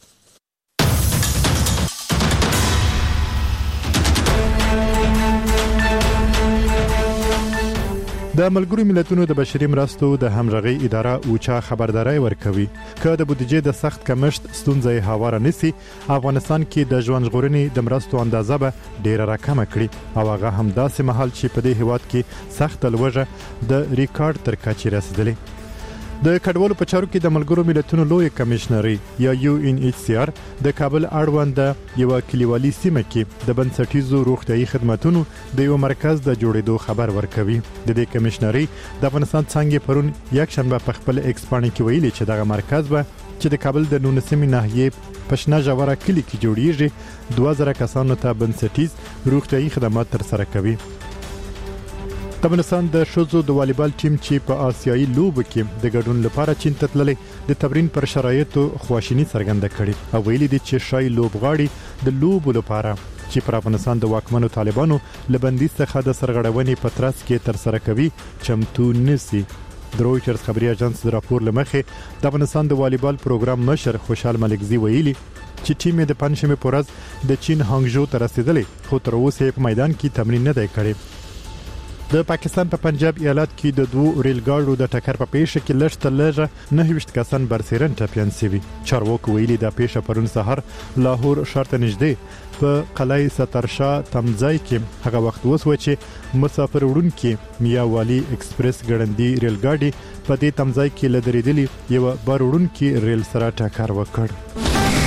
د ملګرو ملتونو د بشري مرستو د همغږي اداره اوچا خبرداري ورکوي چې د بودیجې د سخت کمښت ستونزې هواره نسی افغانستان کې د ژوند ژغورنې د مرستو اندازه به ډیره راکمه کړي او هغه هم داسې مهال چې په دې هیواد کې سخت لوږه د ریکارډ تر کچې رسیدلې. د کډوالو په چارو کې د ملګرو ملتونو لوی کمشنري یا UNHCR د کابل اړوند یو کلیوالي سیمه کې د بنسټیزو روغتيایي خدماتو د یو مرکز د جوړېدو خبر ورکوي. د دې کمشنري د افغانستان څنګه پرون یک شنبه په خپل ایکس باندې کې ویلي چې دغه مرکز به چې د کابل د 19 ناحیې پښنا جوړه کلی کې جوړیږي 2000 کسانو ته بنسټیز روغتيایي خدمات تر سره کوي. د افغانستان د شوزو د والیبال ټیم چې په آسیایي لوبو کې د ګډون لپاره چین ته تللی د تمرین پر شرایطو خواشینی څرګنده کړې او ویلي دي چې شای لوبغاړي د لوبو لپاره چې پر افغانستان د واکمنو طالبانو لبندیز څخه د سرغړونې په ترڅ کې تر سره کوي چمتو نسی. د رويټرز خبري اژانس د راپور لمخې د افغانستان د والیبال پروګرام مشر خوشحال ملکزی ویلي چې ټیم د پنځمه پورز د چین هانګژو ته رسیدلی خو تر اوسه په میدان کې تمرین نه دی کړی. د پاکستان په پنجاب ایالت کې د دوه ریل ګاډو د ټکر په پیښه کې لږ تر لږه 9 کسان برسېرن ټاپیان شوي. چارواکو ویلي دا پیښه پرون سحر لاهور شرط نږدې په قلعه سترشاه تمځای کې هغه وخت وسو چې مسافر وړونکي میا والی ایکسپریس ګړندی ریل ګاډي په دې تمځای کې لدریدلی یو بار وړونکي ریل سره ټکر وکړ.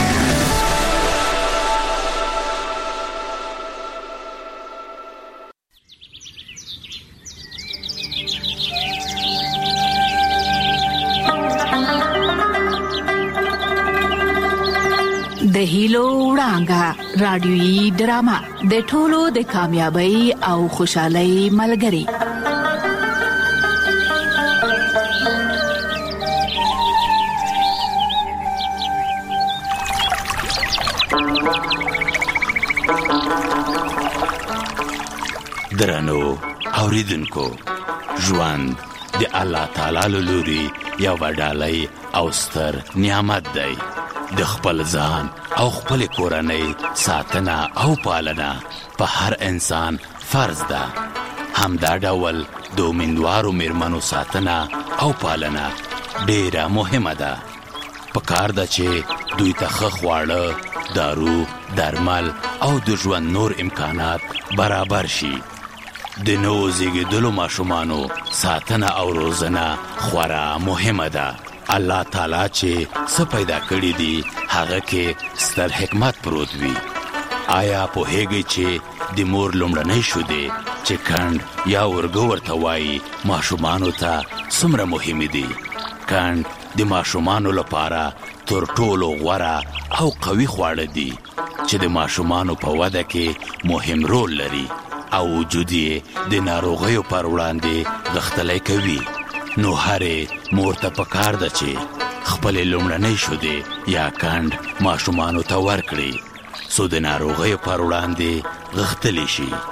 د هیلو وړانګه رادیويي ډرامه د ټولو د کامیابی او خوشحالۍ ملګری. درنو اوریدونکو، ژوند د الله تعالی له لوري یو وډالۍ او ستر نعمت دی. د خپل ځان او خپل کورنۍ ساتنه او پالنه په هر انسان فرض ده. همدا ډول د امیندوارو میرمنو ساتنه او پالنه ډیره مهمه ده. پکار ده چې دوی ته ښه خواړه، دارو، درمل او د ژوند نور امکانات برابر شي. د نوو زیږیدلو ماشومانو ساتنه او روزنه خورا مهمه ده. الله تعالی چې څه پیدا کړی دی هغه کې ستر حکمت پروت وي. آیا په هغه چې د مور لومړنۍ شوده چې کند یا ورګو ورته وایي ماشومانو ته څومره مهم دي. کند د ماشومانو لپاره تر ټولو غوره او قوي خواړه دي چې د ماشومانو په وده کې مهم رول لري او وجود یې د ناروغیو پر وړاندې غښتلی کوي. نو هرې مور ته پکار ده چې خپل لومړنۍ شوده یا کند ماشومانو ته ورکړي څو د ناروغیو پر وړاندې غښتلی شي.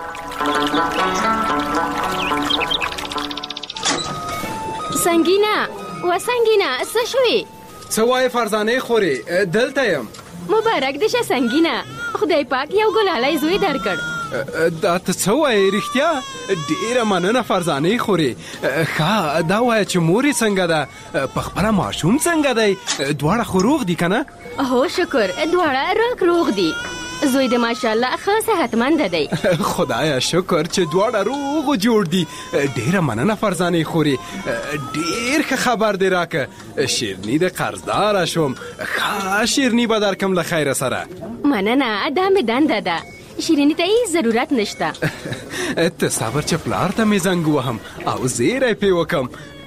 سنگینا څه شوي؟ څه وایې فرزانه خوري؟ دلته یم. مبارک دې شه سنگینا، خدای پاک یو ګلالی زوی درکړ. دا ته څه وایې رښتیا؟ ډېره مننه فرزانه خوري. ښه دا وایه چې مور یې څنګه ده؟ په خپله ماشوم څنګه دی؟ دواړه خو روغ دي که نه؟ هو شکر، دواړه روغ دي. زوی د ماشاءالله ښه صحتمند دی. خدایا شکر چې دواړه روغ او جوړ دي. ډېره مننه فرزانه خوري، ډېر ښه خبر دی راکه. شیرني د قرضداره شوم، ښه شیرني به درکم له خیره سره. مننه، دا مې دنده ده، شیریني ته هیڅ ضرورت نشته. ته صبر چې پلار ته مې زنګ وهم او زیری پې وکم.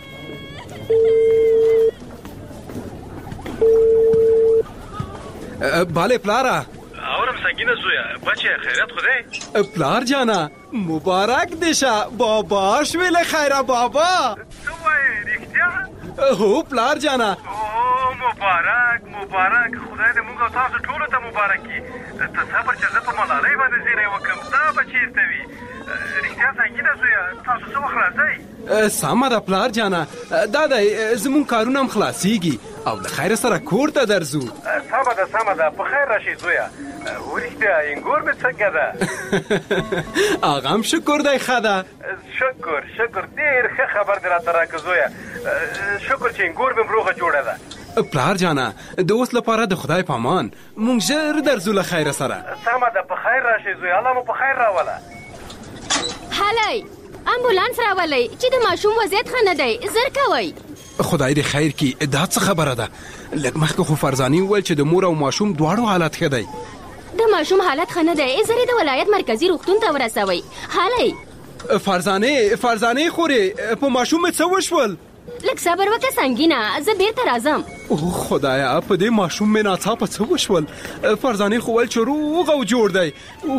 باله پلاره. اورم سنگینه زویا، بچه خیرت خوده؟ پلار جانا مبارک دیشه، بابا شویل خیره بابا. تو وای رښتیا؟ هو پلار جانا. مبارک خدای دې موږ تاسو ټولو ته مبارک کړي. ته صبر چې زه په ملالۍ باندې زیری وکم، دا به چیرته وي؟ رښتیا سنگینه زویا، تاسو څه وخت راځئ؟ سمه ده پلار جانا، دا دی زمونږ کارونه هم خلاصیږي او د خیر سره کور ته درځو. سمه ده په خیر راشي زویا. ورښتیا انګور مې څنګه ده؟ هغه هم شکر دی ښه ده. شکر ډېر ښه خبر دې راته راکړه زویا. شکر چې انګور مې روغه جوړه ده. پلار جانا د اوس لپاره د خدای په امان مونږ ژر درځو له خیره سره. سمه ده په خیر راشي زویا، الله مو په خیر راوله. هلئ امبولانس راولئ چې د ماشوم وضعیت ښه نه دی، زر کوئ. خدای دې خیر کړي. دا څه خبره ده؟ لږ مخکې خو فرزانې وویل چې د مور او ماشوم دواړو حالت ښه دی. د ماشوم حالت ښه نه دی، زر یې د ولایت مرکزي روغتون ته ورسوئ. هلئ فرزانې خورې په ماشوم مې څه وشول؟ لږ صبر وکړه سنگینه، زه بیرته راځم. خدایا په دې ماشوم مې ناڅاپه څه وشول؟ فرزانې خو ویل چې روغ او جوړ دی.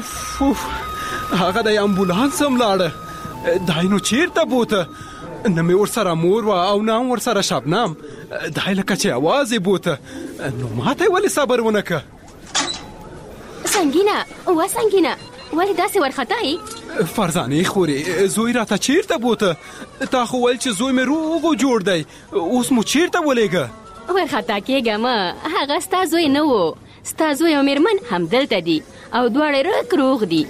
هغه د امبولانس هم لاړه. دای نو چیرته بوته؟ نه مې ورسره مور وه او نه هم ورسره شبنم. دای لکه چې اواز یې بوته. نو ماته یې ولې صبر ونه که؟ سنگینه ولې داسې ورختایي؟ فرزانې خورې زوی راته چیرته بوته؟ تا خو ویل چې زوی مې روغ او جوړ دی، اوس مو چیرته ولېږه؟ ورخطا کېږه مه، هغه ستا زوی نه و. ستا زوی او مېرمن همدلته دي او دواړه روغ دي.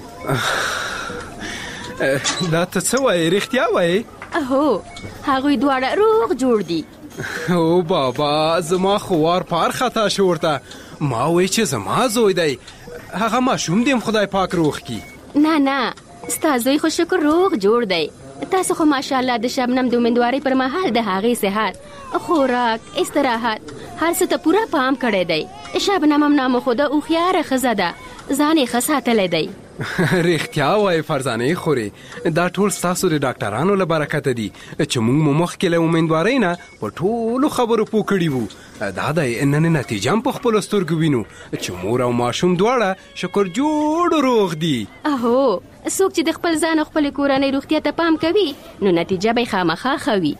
دا ته څه وایې؟ رښتیا وایې؟ هو هغوی دواړه روغ جوړ دي. او بابا زما خو وار پار خطا شو ورته. ما وی چې زما زوی دی، هغه ماشوم دې خدای پاک روغ کی. نه ستا زوی خو شکر روغ جوړ دی. تاسو خو ماشاءالله د شبنم د امیندوارۍ پر مهال د هغې صحت، خوراک، استراحت هر څه ته پوره پام کړی دی. شبنم هم نامخوده هوښیاره ښځه ده، ځان یې ښه ساتلی دی. رښتیا وایي فرزانې خورې، دا ټول ستاسو د ډاکټرانو له برکته دي چې موږ مو مخکې له امیندوارۍ نه په ټولو خبرو پوه کړي وو. دا دی نن نتیجه هم په خپلو سترګو وینو چې مور او ماشوم دواړه شکر جوړ روغ دي. هو څوک چې د خپل ځان او خپلې کورنۍ روغتیا ته پام کوي نو نتیجه به یې خامخا ښه وي.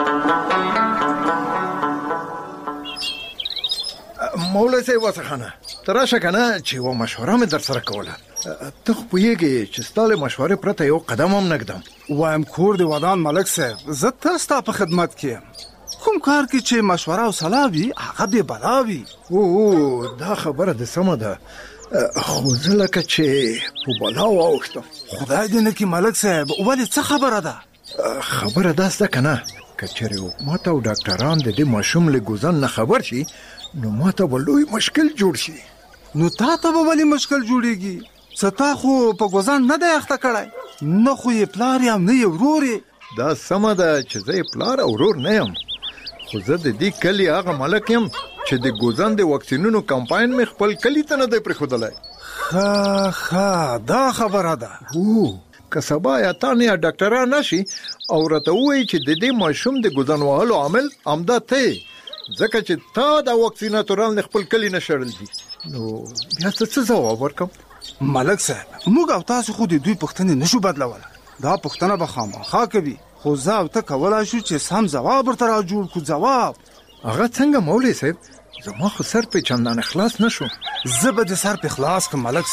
مولا صاحب واسخانه ته راشه که نه چې یوه مشوره مې در سره کوله. ته خو پوهېږې چې ستا له مشورې پرته یو قدم هم نه ږدم. وایم کور دې ودان ملک صاحب، زه تل ستا په خدمت کې یم. کوم کار کې چې مشوره او صلاح وي هغه بې بلا وي. دا خبره دې سمه ده، خو زه لکه چې په بلا واوښتم. خدای دې نه کړي ملک صاحب. ولې څه خبره ده؟ خبره داسته که نه، که چېرې حکومت او ډاکټران د دې ماشوم له ګوزن نه خبر شي نو ماته به لوی مشکل جوړ شي. نو تا ته به ولې مشکل جوړېږي؟ څه تا خو په ګوزن نه دی اخته کړی، نه خو یې پلار یم نه یې ورور یې. دا سمه ده چې زه یې پلار او ورور نه یم، خو زه د دې کلي هغه ملک یم چې د ګوزن د واکسینونو کمپاین مې خپل کلي ته نه دی پرېښودلی. ښه دا خبره ده. که سبا یا تان یا ډاکټران راشي او راته ووایي چې د دې ماشوم د ګوزن وهلو عامل همدا ته ځکه چې تا دا واکسیناتوران خپل کلي نه شړل دي، نو بیا څه ځواب ورکم؟ ملک صاحب موږ او تاسو خو د دوی پوښتنې نشو بدلولی، دا پوښتنه به خامخا کوي، خو زه او ته کولی شو چې سم ځواب ورته را جوړ کړو. ځواب هغه څنګه مولوي صاحب؟ زما خو سر په چندان خلاص نشو. زه به د سر په خلاص کړم ملک صاحب.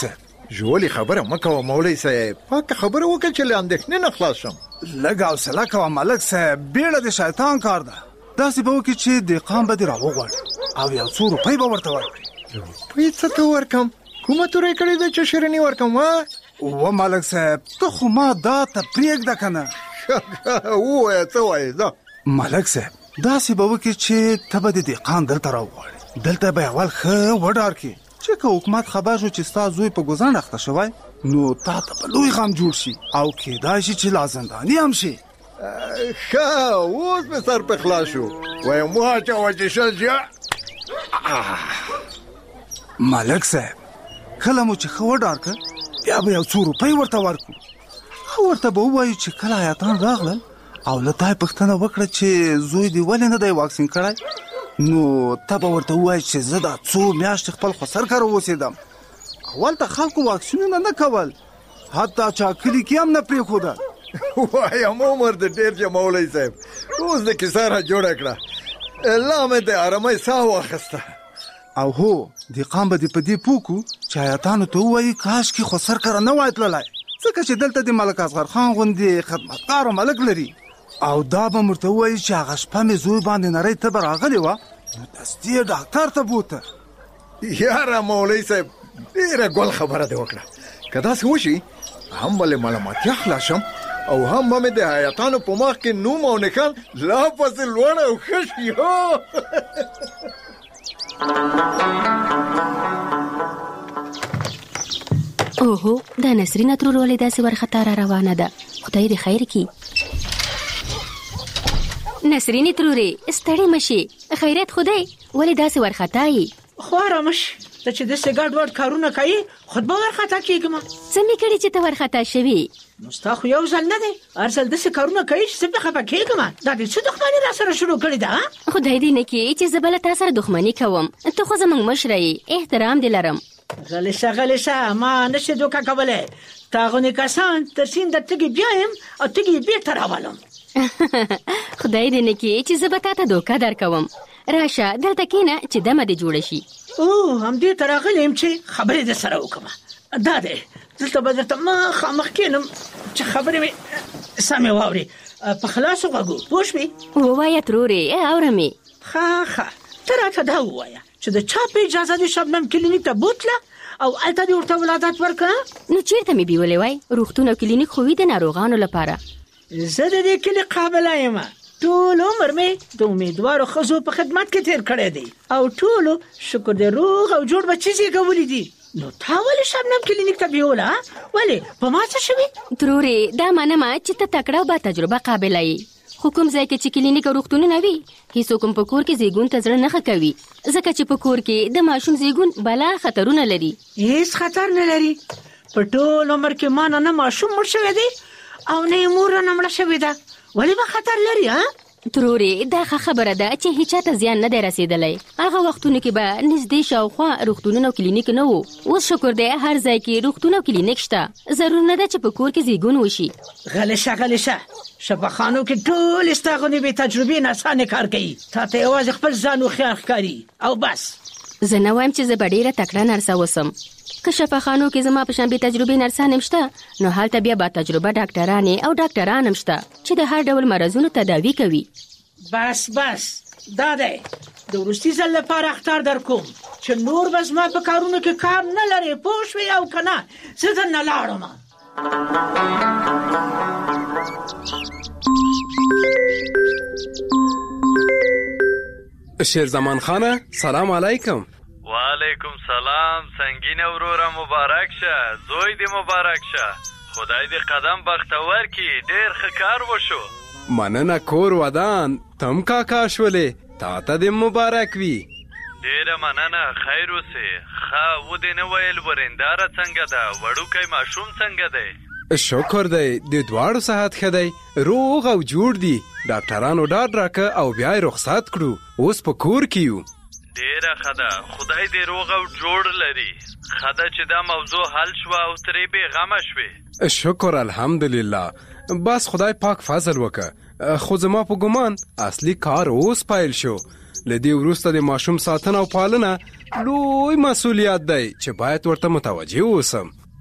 ژولې خبره مه کوه مولوي صاحب، پاکه خبره وکړه چې له اندېښنې نه خلاص شم. لږ حوصله کوه ملک صاحب، بیړه د شیطان کار ده. داسې به وکړي چې دهقان به دې راوغواړي او یو څو روپۍ به ورته ورکړي. روپۍ څه ته ورکم؟ کومه تورې کړې ده چې شیریني ورکم؟ و ملک صاحب ته خو ما دا ته پرېږده که نه. ووایه څه وایې ده؟ ملک صاحب داسې به وکړي چې ته به د دهقان دلته راوغواړي، دلته به اول ښه وډار کړي چې که حکومت خبر شو چې ستا زوی په ګوزن اخته شوی نو تا ته به لوی غم جوړ شي او کېدای شي چې لا زنداني هم شي. ښه اوس مې سر په خلاص شو. وایم مو اچوه چې شل شي. ملک صاحب کله مو چې ښه وډار کړ بیا به یو څو روپۍ ورته ورکړو او ورته به ووایو چې کله آیاتان راغلل او له تا یې پوښتنه وکړه چې زوی دې ولې نه دی واکسین کړی نو ته به ورته ووایې چې زه دا څو میاشتې خپل خسر کره اوسېدم. اول ته خلکو واکسینونه نه کول، حتی چا کلي کې هم نه پرېښوده. وایم عمر دې ډېر شه مولوي صاحب، اوس د کیسه را جوړه کړه، لا مې د ارامۍ ساه واخیسته. او هو دهقان به دې په دې پوه کړو چې آیاتانو ته ووایي کاشکې خسر کره نه وای تللی، ځکه چې دلته د ملک اصغر خان غوندې خدمتګاره ملک لري. او دا به ورته ووایي چې هغه شپه مې زوی باندې نری تبه راغلې وه نو دستي یې ډاکټر ته بوته. یاره مولوي صاحب ډېره ګل خبره دې وکړه. که داسې وشي هم به له معلوماتیا خلاص شم او هم به مې د حیاتانو په مخ کې نوم او نښان لا پسې لوړ او ښه شي. اوهو دا نسرینه ترور ولې داسې ورخطا را روانه ده؟ خدای دې خیر کړي. نسرینې ترورې ستړې مشي، خیرت خدای ولې داسې ورخطا یې؟ خو آرامه شي، ته چې داسې ګډ وډ کارونه کوي خود به ورخطا کېږم. څه مې کړي چې ته ورخطا شوې؟ نو ستا خو یو ځل نه دی، هر ځل داسې کارونه کوي چې زه پرې خفه کېږم. دا دې څه دښمني را سره شروع کړې ده؟ خدای دې نه کړي چې زه بله تا سره دښمني کوم. ته خو زموږ مشره یې، احترام دې لرم. غلی شه ما نشي دوکه کولی. تا غونې کسان تر سیند تږي بیایم او تږي یې بېرته راولم. خدای دې نه کړي چې زه به تا ته دوکه درکوم. راشه دلته کښېنه چې دمه دې جوړه شي. همدې ته راغلی یم چې خبرې در سره وکړم. دا دی دلته به درته مخامخ کښېنم چې خبرې مې سمې واورې په خلاصو غوږو. پوه شوې؟ ووایه ترورې اورم یې. ښه ته راته دا ووایه چې د چا په اجازه دې شبنم کلینیک ته بوتله او هلته دې ورته ولادت ورکړه؟ نو چېرته مې بیولې وای؟ روغتون او کلینیک خو وي د ناروغانو لپاره. زه د دې کلي قابله یم. ټول عمر مې د امیدوارو ښځو په خدمت کې تیر کړی دی او ټولو شکر دې روغ او جوړ بچي زېږولي دي. نو تا ولې شبنم کلینیک ته بیوله؟ ولې په ما څه شوي؟ ترورې دا منمه چې ته تکړه او با تجربه قابله یې، خو کوم ځای کې چې کلینیک او روغتونونه وي هیڅوک هم په کور کې زیږون ته زړه نه ښه کوي، ځکه چې په کور کې د ماشوم زیږون بلا خطرونه لري. هیڅ خطر نه لري. په ټول عمر کې ما نه ماشوم مړ شوی دی او نه یې مور نه مړه شوې ده. ولې به خطر لري؟ ترورې دا ښه خبره ده چې هیچا ته زیان نه دی رسېدلی. هغه وختونو کې به نږدې شاوخوا روغتونونه او کلینیک نه وو. اوس شکر دی هر ځای کې روغتون او کلینیک شته. ضرور نه ده چې په کور کې زیږون وشي. غلی شه شفاخانو کې ټول ستا غوندې بې تجربې ناسانې کار کوي. تا ته یوازې خپل ځان هوښیار ښکاري او بس. زه نه وایم چې زه به ډېره تکړه نرسه اوسم. که شفاخانو کې زما په شان بې تجربې نرسان هم شته نو هلته بیا با تجربه ډاکټرانې او ډاکټران هم شته چې د هر ډول مرضونو تداوي کوي. بس دا دی د وروستي ځل لپاره اخطار در کوم چې نور به زما په کارونو کې کار نه لرې. پوه شوې او که نه زه درنه لاړم. شیرزمان خانه سلام علیکم. وعلیکم سلام. سنگینه وروره مبارک شه، زوی دې مبارک شه. خدای دې قدم بختور کی، ډیر ښه کار وشو. مننه کور ودان تم کاکا شولې، تا ته دې مبارک وي. ډیره مننه، خیر اوسې. ښه و دې نه ویل ورېنداره څنګه ده؟ وړوکی ماشوم څنګه دی؟ شکر دی د دواړو صحت ښه دی، روغ او جوړ دي. ډاکټرانو ډاډ راکه او بیا یې رخصت کړو، اوس په کور کې یو. ډیره ښه ده، خدای دې روغ او جوړ لري. ښه ده چې دا موضوع حل شوه او ترې بېغمه شوې. شکر الحمدلله. بس خدای پاک فضل وکړه. خو زما په ګمان اصلي کار اوس پیل شو. له دې وروسته د ماشوم ساتنه او پالنه لوی مسؤلیت دی چې باید ورته متوجه اوسم.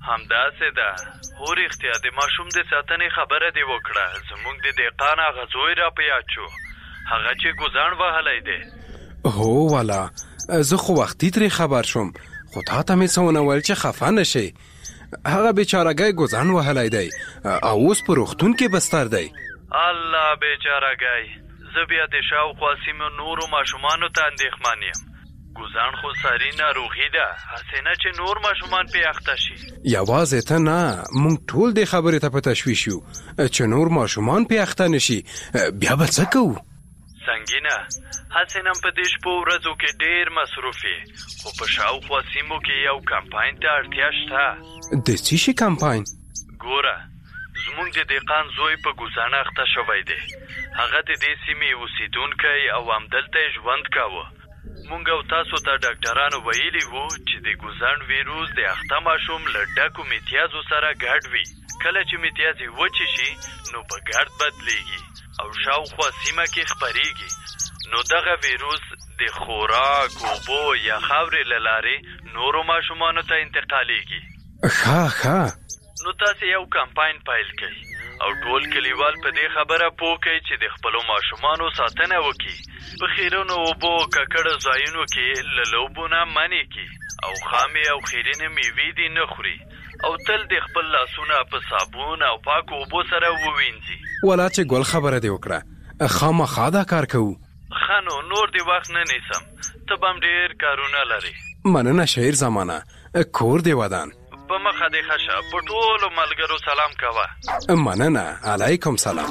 همداسې ده. خو رښتیا د ماشوم د ساتنې خبره دې وکړه. زموږ د دهقان هغه زوی را په یاد شو، هغه چې ګوزاڼ وهلی دی. هو والا، زه خو وختي ترې خبر شوم، خو تا ته مې څه ونه ویل چې خفه نه شې. هغه بیچارهګی ګوزاڼ وهلی دی او اوس په روغتون کې بستر دی. الله بیچارهګی، زه بیا د شاوخوا سیمو نورو ماشومانو ته اندېښمن یم. ګوزاڼ خو ساري ناروغي ده، هسې نه چې نور ماشومان پې اخته شي. یوازې ته نه، موږ ټول دې خبرې ته په تشویش یو چې نور ماشومان پې اخته نه شي. بیا به څه کوو؟ سنګینه، هسې نن په دې شپو ورځو کې ډېر مصروف یې، خو په شاوخوا سیمو کې یو کمپاین ته اړتیا شته. د څه شي کمپاین؟ ګوره، زموږ د دهقان زوی په ګوزاڼ اخته شوی دی. هغه د دې سیمې اوسیدونکی او همدلته یې ژوند کاوه. مونږ او تاسو ته ډاکټرانو ویلي وو چې د ګوزاڼ ویروس د اخته ماشوم له ډکو میتیازو سره ګډ وي. کله چې میتیازې وچې شي نو په ګرد بدلیږي او شاوخوا سیمه کې خپریږي. نو دغه ویروس د خوراک، اوبو یا خاورې له لارې نورو ماشومانو ته انتقالیږي. ښه نو تاسو یو کمپاین پیل کړئ او ټول کلیوال په دې خبره پوه کړئ چې د خپلو ماشومانو ساتنه وکړي. په خیرونو، اوبو، ککړو ځایونو کې له لوبو نه منع کړي او خامې او خیرینې میوې دې نه خوري او تل د خپل لاسونه په صابون او پاکو اوبو سره ووینځي. والا چې ګل خبره دې وکړه، خامخا دا کار کوو. ښه نو نور دې وخت نه نیسم، ته به هم ډېر کارونه لرې. مننه شاعر زمانه، کور دې ودان. په مخه دې ښه شه، په ټولو ملګرو سلام کوه. مننه، علیکم سلام.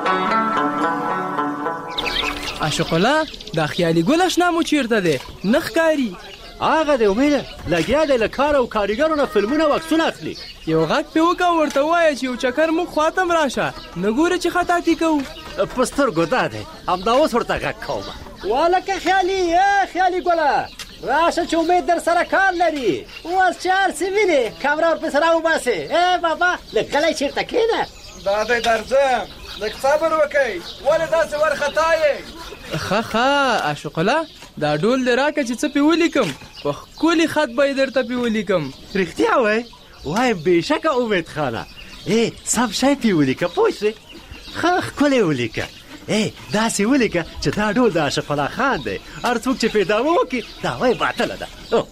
عاشق الله، دا خیالي ګل اشنا مو چیرته دی؟ نه ښکاري. هغه دی امیده، لګیا دی له کار او کاریګرو نه فلمونه او عکسونه اخلي. یو غږ پې وکړه، ورته ووایه چې یو چکر موږ خواته م راشه، نه ګوره چې خطاطي کوو. په سترګو دا دی، همدا اوس ورته غږ کومه. والکه خیالي، خیالي ګله، راشه چې امید در سره کار لري. اوس چې هر څه وینې کمره ورپسې راوباسې. بابا لږ غلی چېرته کښېنه. دا دی درځم، لږ صبر وکئ، ولې داسې وارخطا یې؟ ښه عاشق الله، دا ډول دې راکړه چې څه پې ولیکم، په ښکلي خط به یې درته پې ولیکم. رښتیا وایې؟ وایم بېشکه امید خانه، سم شی پې ولیکه، پوه شوې؟ ښه ښکلی ولیکه. داسې ولیکه چې دا ډول د عاشق الله خان دی، هر څوک چې پې دعوه وکړي دعوه یې باطله ده.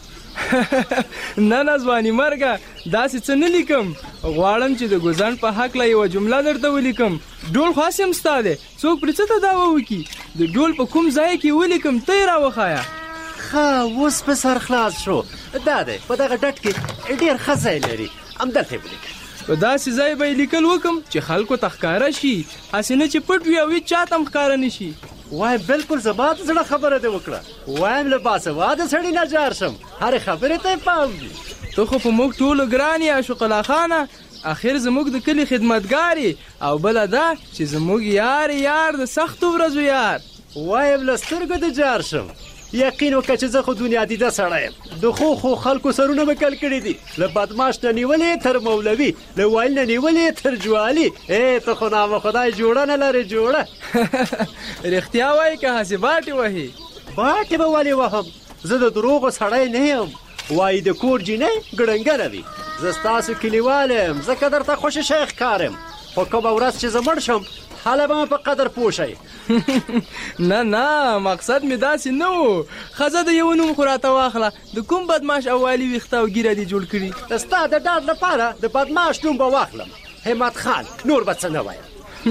نه ځواني مرګه، داسې څه نه لیکم. غواړم چې د ګوزاڼ په هکله یوه جمله درته ولیکم. ډول خاص یم ستا دی، څوک پرې څه ته دعوه وکړي، د ډول په کوم ځای کې ولیکم ته یې راوښایه. ښه اوس په سر خلاص شو. دا دی په دغه ډټ کې ډېر ښه ځای لري، همدلته یې ولیکه. په داسې ځای به یې لیکل وکم چې خلکو ته ښکاره شي، هسې نه چې پټ وي او هېڅ چا ته هم ښکاره نه شي. وایم بالکل زما د زړه خبره دې وکړه. وایم له باسواده سړي نه جار شم، هرې خبرې ته یې پام وي. ته خو په موږ ټولو ګران یې عاشق الله خانه، اخر زموږ د کلي خدمتګار یې، او بله دا چې زموږ یار د سختو ورځو یار. وایم له سترګو دې جار شم. یقین وکړه چې زه خو دنیا دیده سړی یم. د خو خلکو سرونه مې کل کړي دي، له بدماش نه نیولې تر مولوي، له وایل نه نیولې تر جوالي. ته خو نامه خدای جوړه نه لرې جوړه. رښتیا وایي که هسې باټې وهي؟ باټې به ولې وهم، زه د دروغو سړی نه یم. وایي د کور جینۍ ګړنګره وي. زه ستاسو کلیوال یم، ځکه درته خوشې شی ښکارم، خو کومه ورځ چې زه مړ شم هله به مې په قدر پوه شئ. نه مقصد مې داسې نه و. ښځه د یو نوم خو راته واخله، د کوم بدماش او والي ویښته او ږیره دې جوړ کړي؟ ستا د ډاډ لپاره د بدماش نوم به واخلم، همت خان، نور به څه نه وایم.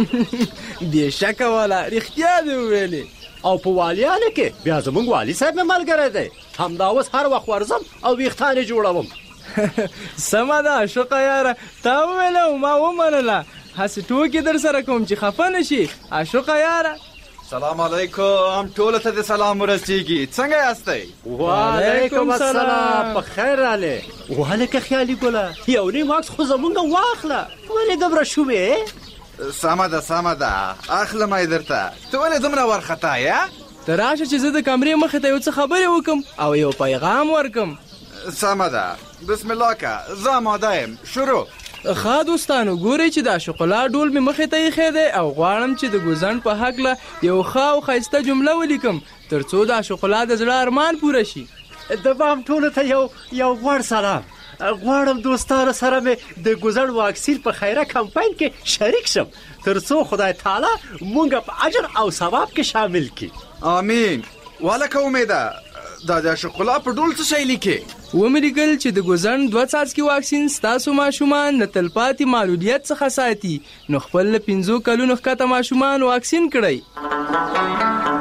بېشکه والا، رښتیا دې وویلې. او په والیانو کې بیا زموږ والي صاحب مې ملګری دی، همدا اوس هر وخت ورځم او ویښتان یې جوړوم. سمه ده عاشقه یاره، تا وویله او ما ومنله، هسې ټوکې در سره کوم چې خفه نه شي. عاشقه یاره سلام علیکم، ټولو ته د سلام ورسیږي. څنګه یاستئ؟ وعلیکم السلام، په خیر راغلې. وهلکه خیالي ګله، یو نیم عکس خو زمونږ واخله، ولې دومره شومې؟ سمه ده، اخلم یې درته. ته ولې دومره وارخطا یې؟ ته راشه چې زه د کمرې مخې ته یو څه خبرې وکم او یو پیغام ورکم. سمه ده، بسم الله که، زه آماده یم، شروع. ښه دوستانو، ګورئ چې د عاشق الله ډول مې مخې ته ایښی دی او غواړم چې د ګوزاڼ په هکله یو ښه او ښایسته جمله ولیکم تر څو د عاشق الله د زړه ارمان پوره شي. د بام ټولو ته یو غوړ سلام. غواړم دوستانو سره مې د ګوزن واکسین په خیره کمپاین کې شریک شم ترڅو خدای تعالی مونږ په اجر او ثواب کې شامل کړي. امين. والکه امیده دا شکولا په ډول څه شی لیکي؟ ومریګل چې د ګوزن 2 څاڅکي واکسین ستاسو ماشومان د تلپاتې معلولیت څخه ساتي، نو خپل 15 کلونو ښکته ماشومان واکسین کړئ.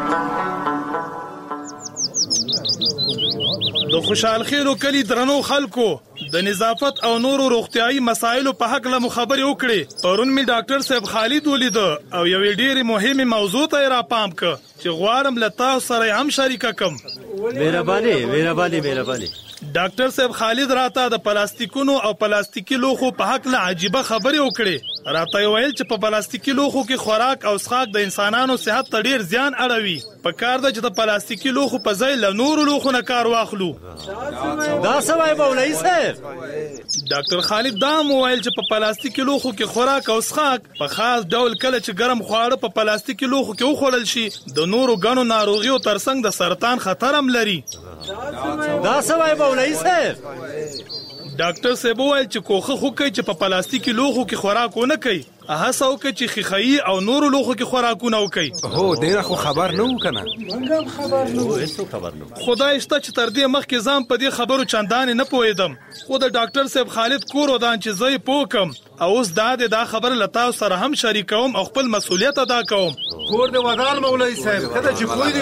د خوشحال خیرو کلی درنو خلکو د نظافت او نورو روغتیايي مسایلو په حق له مخابرې وکړي. پرون می ډاکټر صاحب خالد ولید او یو ډېری مهمه موضوع ته را پام ک چې غواړم لتا سره هم شریک کم. مهرباني. ډاکټر صاحب خالد راته د پلاستیکونو او پلاستیکي لوخو په حق له عجيبه خبرې وکړي. راته ویل چې په پلاستیکي لوخو کې خوراک او څښاک د انسانانو صحت ته ډیر زیان اړوي. په کار ده چې د پلاستیکي لوخو په ځای له نورو لوخو نه کار واخلو. دا سوای مولوي صاحب. ډاکټر خالد دا موویل چې په پلاستیکي لوخو کې خوراک او څښاک په خاص ډول کله چې ګرم خواړه په پلاستیکي لوخو کې وخوړل شي د نورو غنو ناروغیو ترڅنګ د سرطان خطر هم لري. دا سوای مولوي صاحب. ډاکټر صاحب وویل چې کوخه خو کوي چې په پلاستیکي لوخو کې خوراکونه کوي، هڅه وکړي چې خیخایي او نورو لوخو کې خوراکونه وکړي. هو ډیره خو خبر نه و کنه. منګم خبر نه. خدای شته چې تر دې مخکې ځم په دې خبرو چندانې نه پوهیدم، خو د ډاکټر صاحب خالد کور ودان چې زه یې پوکم او اوس دا خبره لتا سره هم شریکوم او خپل مسؤلیت ادا کوم. کور دې ودان مولوي صاحب کله چې پوي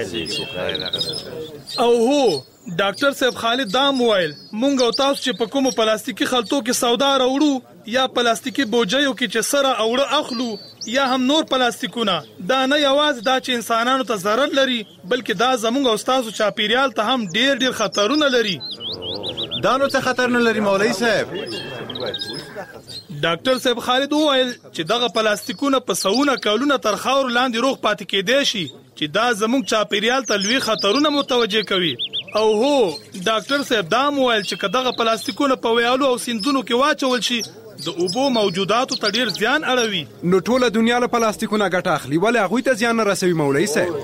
دې او هو ډاکټر صاحب خالد دا موویل مونږ او تاسو چې په کومو پلاستیکي خلطو کې سودا راوړو یا پلاستیکي بوجیو کې چې سره اوړه اخلو یا هم نور پلاستیکونه، دا نه یوازې دا چې انسانانو ته ضرر لري بلکې دا زمونږ او تاسو چاپیریال ته هم ډیر خطرونه لري. دا نو څه خطر نه لري مولوي صاحب؟ ډاکټر صاحب خالد وویل چې دغه پلاستیکونه په سونه کلونه تر خاور لاندې روغ پاتې کېدای شي چې دا زموږ چاپیریال ته لوی خطرونه متوجه کوي. او هو ډاکټر صاحب دا موویل چې دغه پلاستیکونه په ویالو او سیندونو کې واچول شي د اوبو موجوداتو ته ډیر زیان اړوي. نو ټوله دنیا له پلاستیکونه ګټه اخلي ولې هغوی ته زیان نه رسوي مولوي صاحب؟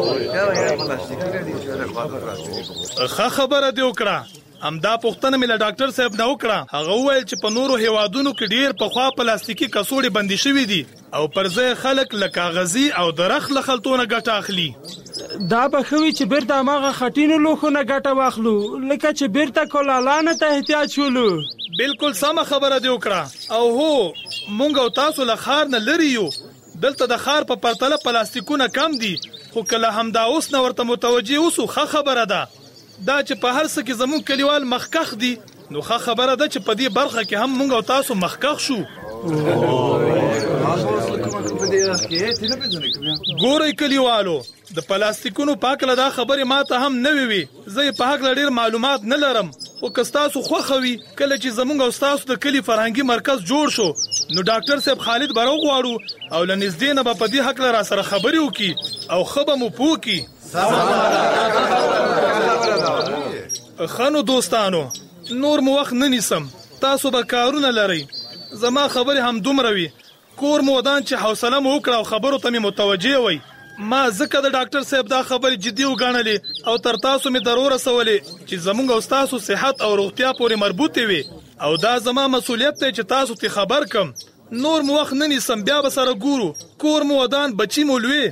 ښه خبره دې وکړه. همدا پوښتنه مې له ډاکټر صاحب نه وکړه. هغه وویل چې په نورو هیوادونو کې ډیر پخوا پلاستیکي کڅوړې بندي شوي دي او پر ځای خلک له کاغذي او درخت له خلطونه ګټه اخلي. دا به خوي چې بیرته هغه خټینو لوخونه ګټه واخلو لکه چې بیرته کولالانه ته احتیاج شولو. بالکل سمه خبره دی وکړه. او هو مونږ او تاسو له خار نه لري یو، دلته د خار په پرتله پلاستیکونه کم دي، خو کله همدا اوس نه ورته متوجه اوسو ښه خبره ده. دا چې په هر څه کې زموږ کلیوال مخکخ دي نو ښه خبره ده چې په دې برخه کې هم مونږ او تاسو مخکخ شو. ګورئ کلیوالو د پلاستیکونو پاک له دا خبرې ماته هم نه وي، زه په حق ډیر معلومات نه لرم، خو که تاسو خوښوي کله چې زموږ او تاسو د کلی فرهنګي مرکز جوړ شو نو ډاکټر صاحب خالد برو غواړو او لنږدې نه به په دې حق را سره خبرې وکړي او خبر مو پوکي. خانو دوستانو نور مو وخت نه نیسم، تاسو به کارونه لرئ، زما خبرې هم دومره وي. کور مو ودان چې حوصله مو وکړه او خبرو ته مې متوجه وئ. ما ځکه د ډاکټر صاحب دا خبرې جدي وګڼلې او تر تاسو مې در ورسولې چې زموږ او تاسو صحت او روغتیا پورې مربوطې وي او دا زما مسؤلیت دی چې تاسو ته خبر کم. نور مو وخت نه نیسم، بیا به سره ګورو. کور مو ودان بچی مو لوی.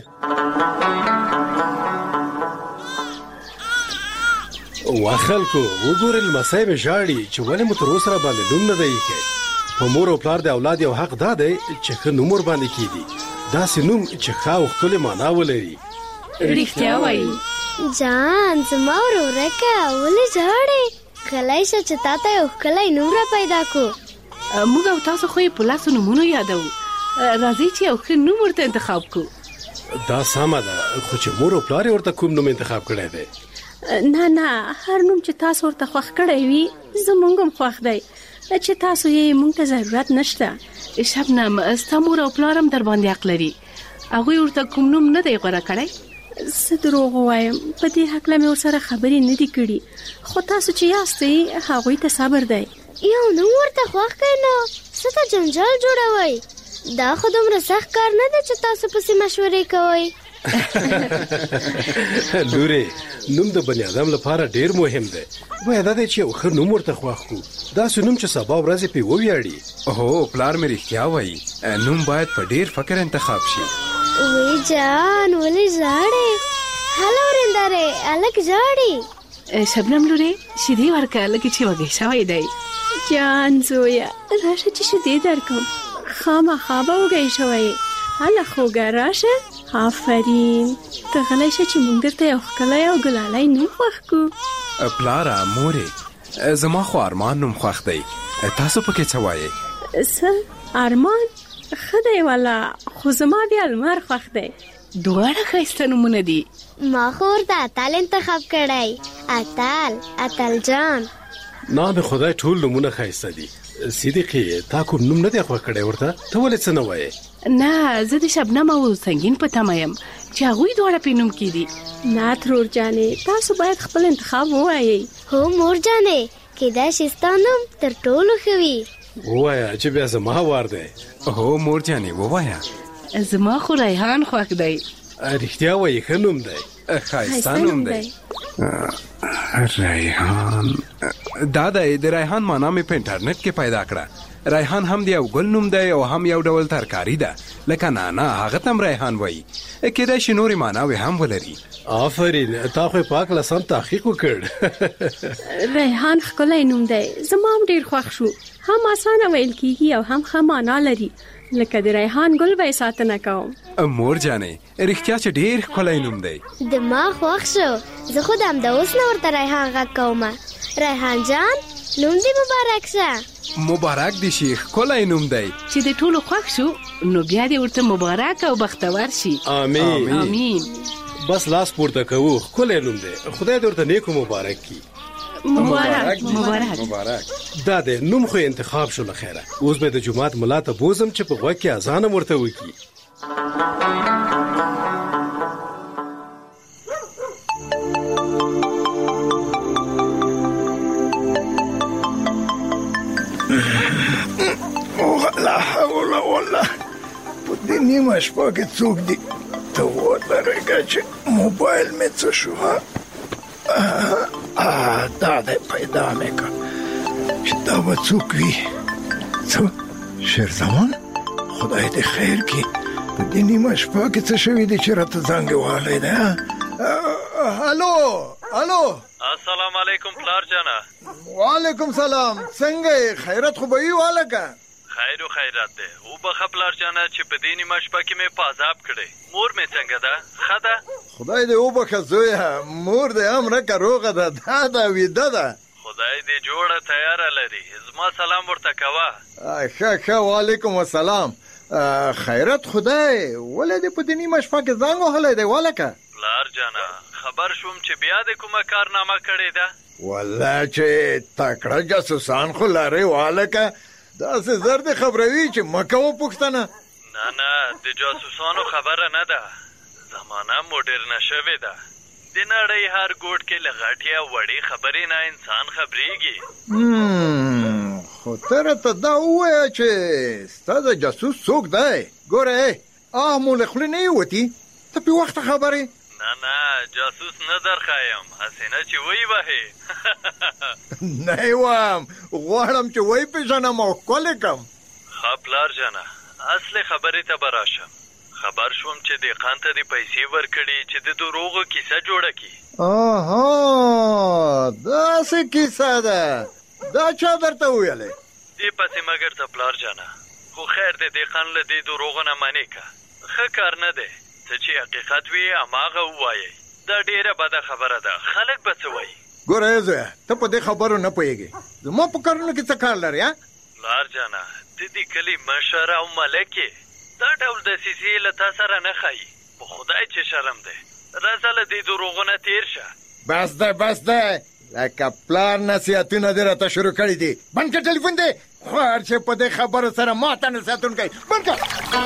واخلکو وګورئ لمسی مې ژاړي چې ولې مو تر اوسه راباندې نوم نه دی ایښی. په مور او پلار د اولاد یو حق دا دی چې ښه نوم ورباندې کېږي، داسې نوم چې ښه او ښکلې معنا ولري. رښتیا وایي جان زما ورورکه ولې ژاړې؟ کلی شه چې تا ته یو ښکلی نوم را پیدا کړو. موږ او تاسو خو یې په لاسو نومونو یادوو، راځئ چې یو ښه نوم ورته انتخاب کړو. دا سمه ده، خو چې مور او پلار یې ورته کوم نوم انتخاب کړی دی؟ نه هر نوم چې تاسو ورته خوښ کړی وي زموږ هم خوښ دی، چې تاسو یې موږ ته ضرورت نشته. شبنم ستا مور او پلار هم در باندې حق لري، هغوی ورته کوم نوم نه دی غوره کړی. څه دروغ ووایم، په دې هکله مې ورسره خبرې نه دي کړي، خو تاسو چې یاستئ هغوی ته صبر دی. یو نوم ورته خوښ کړئ نو څه ته جنجال جوړوئ؟ دا خو دومره سخت کار نه دی چې تاسو پسې مشورې کوئ. لوري نوم د بنی آدم لپاره ډیر مهم دی. باید دا چې یو ښه نوم ورته خوښ کړو، داسې نوم چې سبا ورځې پې وویاړي. هو پلار مې رښتیا وایي، نوم باید په ډیر فکر انتخاب شي. وی جان ولې ژاړې؟ هلو ورېندارې هلک ژاړي. شبنم لورې شیدې ورکړه لکه چې وږی شوی دی. جان زویه راشه چې شیدې درکړم. خامخا به وږی شوی یې. هله خوږه راشه. آفرین ته غلی شه چې موږ درته یو ښکلی او ګلالی نوم خوښ کړو. پلاره مورې زما خو ارمان نوم خوښ دی، تاسو پکې څه وایې؟ څه ارمان ښه دی والا، خو زما بیا لمر خوښ دی. دواړه ښایسته نومونه دي. ما خو ورته اتل انتخاب کړی. اتل جان. نام خدای ټول نومونه ښایسته دي. صدیقې تا کوم نوم نه دی خوښ کړی ورته؟ ته ولې څه نه وایې؟ نه زه د شبنم او سنگین په تمه یم چې هغوی دواړه پې نوم کېدي. نه ترور جانې تاسو باید خپل انتخاب ووایئ. هو مور جانې کېدای شي ستا نوم تر ټولو ښه وي. ووایه چې بیا زما وار دی. هو مور جانې ووایه. زما خو ریحان خوښ دی. رښتیا وایي ښه نوم دی، ښایسته نوم دی. ریحان دا دی، د ریحان معنا مې په انټرنیټ کې پیدا کړه. ریحان هم د یو ګل نوم دی او هم یو ډول ترکاری ده، لکه نانا هغه ته هم ریحان وایي. کېدای شي نورې معناوې هم ولري. آفرین تا خو په هکله سم تحقیق وکړ. ریحان ښکلی نوم دی، زما هم ډېر خوښ شو. هم اسانه ویل کېږي او هم ښه معنا لري، لکه د ریحان ګل به یې ساتنه کوم. مور جانې رښتیا چې ډېر ښکلی نوم دی. دما خوښ شو. زه خو د همدا اوس نه ورته ریحان غږ کومه. ریحان جان نوم دې مبارک شه. مبارک دې شي، ښکلی نوم دی. چې د ټولو خوښ شو نو بیا دې ورته مبارک او بختور شي. آمین آمین. بس لاس پورته کوو، ښکلی نوم دی، خدای دې ورته نیکو مبارک کړي. مبارک. دا دی نوم خو انتخاب شو له خیره. اوس به د جمعات ملا ته بوزم چې په غوږ کې اذان هم ورته وکړي. لا حول ولا په دې نیمه شپه کې څوک دي؟ ته ودرېږه چې موبایل مې څه شو. دا دی پیدا مې کړ چې دا به څوک وي. څه شیرزمان خدای دې خیر کړي. په دې نیمه شپه کې څه شوي دي چې راته زنګ وهلی دی؟ هلو السلام علیکم پلار جانه. وعلیکم سلام. څنګه یې؟ خیرت خو به وي والکه؟ خیر و خیرات دی. وبخه پلار جانه چې په دې نیمه شپه کې مې په عذاب کړی. مور مې څنګه ده؟ ښه ده؟ خدای دې وبخه زویه، مور دې هم رکه روغه ده. دا ده ویده ده. خدای دې جوړه تیاره لري. زما سلام ورته کوه. ښه وعلیکم السلام. خیرت خدای ولې دې په دې نیمه شپه کې زنګ وهلی دی والکه؟ پلار جانه خبر شوم چې بیا دې کومه کارنامه کړې ده. والله چې تکړه جاسوسان خو لرې والکه، داسې زر دې خبروي چې مه کوه پوښتنه. نه د جاسوسانو خبره نه ده. زمانه موډرنه شوې ده. د نړۍ هر ګوټ کې له غټې او وړې خبرې نه انسان خبرېږي. خو ته راته دا ووایه چې ستا د جاسوس څوک دی؟ ګوره مو له خولې نه یې وتي، ته پې وخته خبرې. نه جاسوس نه درښایم، هسې نه چې وی وهې. نه یې وایم، غواړم چې وی پېژنم او ښکلې کړم. ښه پلار جانه اصلي خبرې ته به راشم. خبر شوم چې دهقان ته دې پیسې ورکړي چې د دروغو کیسه جوړه کړي. داسې کیسه ده؟ دا چا درته وویلې؟ دې پسې مګر ته پلار جانه، خو خیر دې دهقان له دې دروغو نه منې که. ښه کار نه دی. څه چې حقیقت وي هماغه ووایئ. دا ډېره بده خبره ده، خلک به څه وایي. ګوره زویه ته په دې خبرو نه پوهېږې. زما په کارونو کې څه کار لرې؟ پلار جانه ته دې کلي مشر او ملک یې. دا ډول دسیسې له تا سره نه ښایي. په خدای چې شرم دی. راځه له دې دروغو نه تېر شه. بس ده لکه پلار نصیحتونه دې راته شروع کړي دي. بند کړه ټلیفون دې. خوار چې په دې خبرو سره ماته نصیحتونه کوي. بند کړه.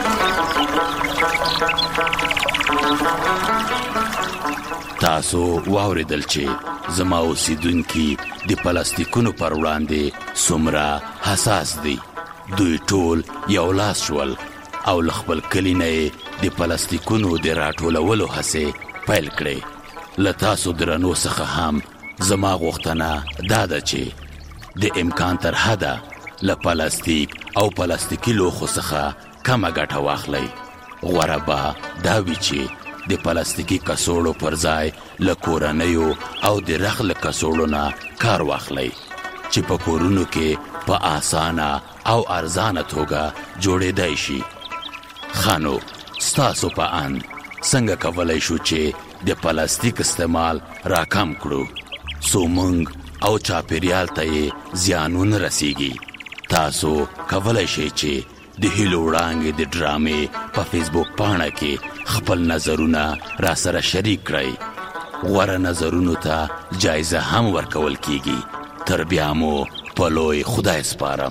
تاسو واوریدل چې زما اوسیدونکي د پلاستیکونو پر وړاندې څومره حساس دي. دوی ټول یو لاس شول او لخبل کلی نه د پلاستیکونو د راټولولو هڅه پیل کړې. له تاسو درنو څخه هم زما غوښتنه دا ده چې د امکان تر حده له پلاستیک او پلاستیکي لوښو څخه کمه ګټه واخلئ. غوره به دا وي چې د پلاستیکي کڅوړو پر ځای له کورنیو او د رخ له کڅوړو نه کار واخلئ چې په کورونو کې په اسانه او ارزانه توګه جوړېدای شي. خانو ستاسو په اند څنګه کولی شو چې د پلاستیک استعمال راکم کړو څو موږ او چاپیریال ته یې زیانون رسیږي؟ تاسو کولی شئ چې د هیلو وړانګې د ډرامې په فیسبوک پاڼه کې خپل نظرونه را سره شریک کړئ. غوره نظرونو ته جایزه هم ورکول کیږي. تر بیا مو په لوی خدای سپارم.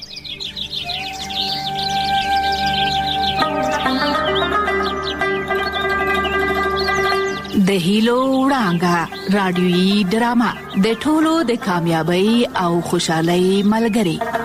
د هیلو وړانګه رادیویي ډرامه د ټولو د کامیابی او خوشحالۍ ملګری.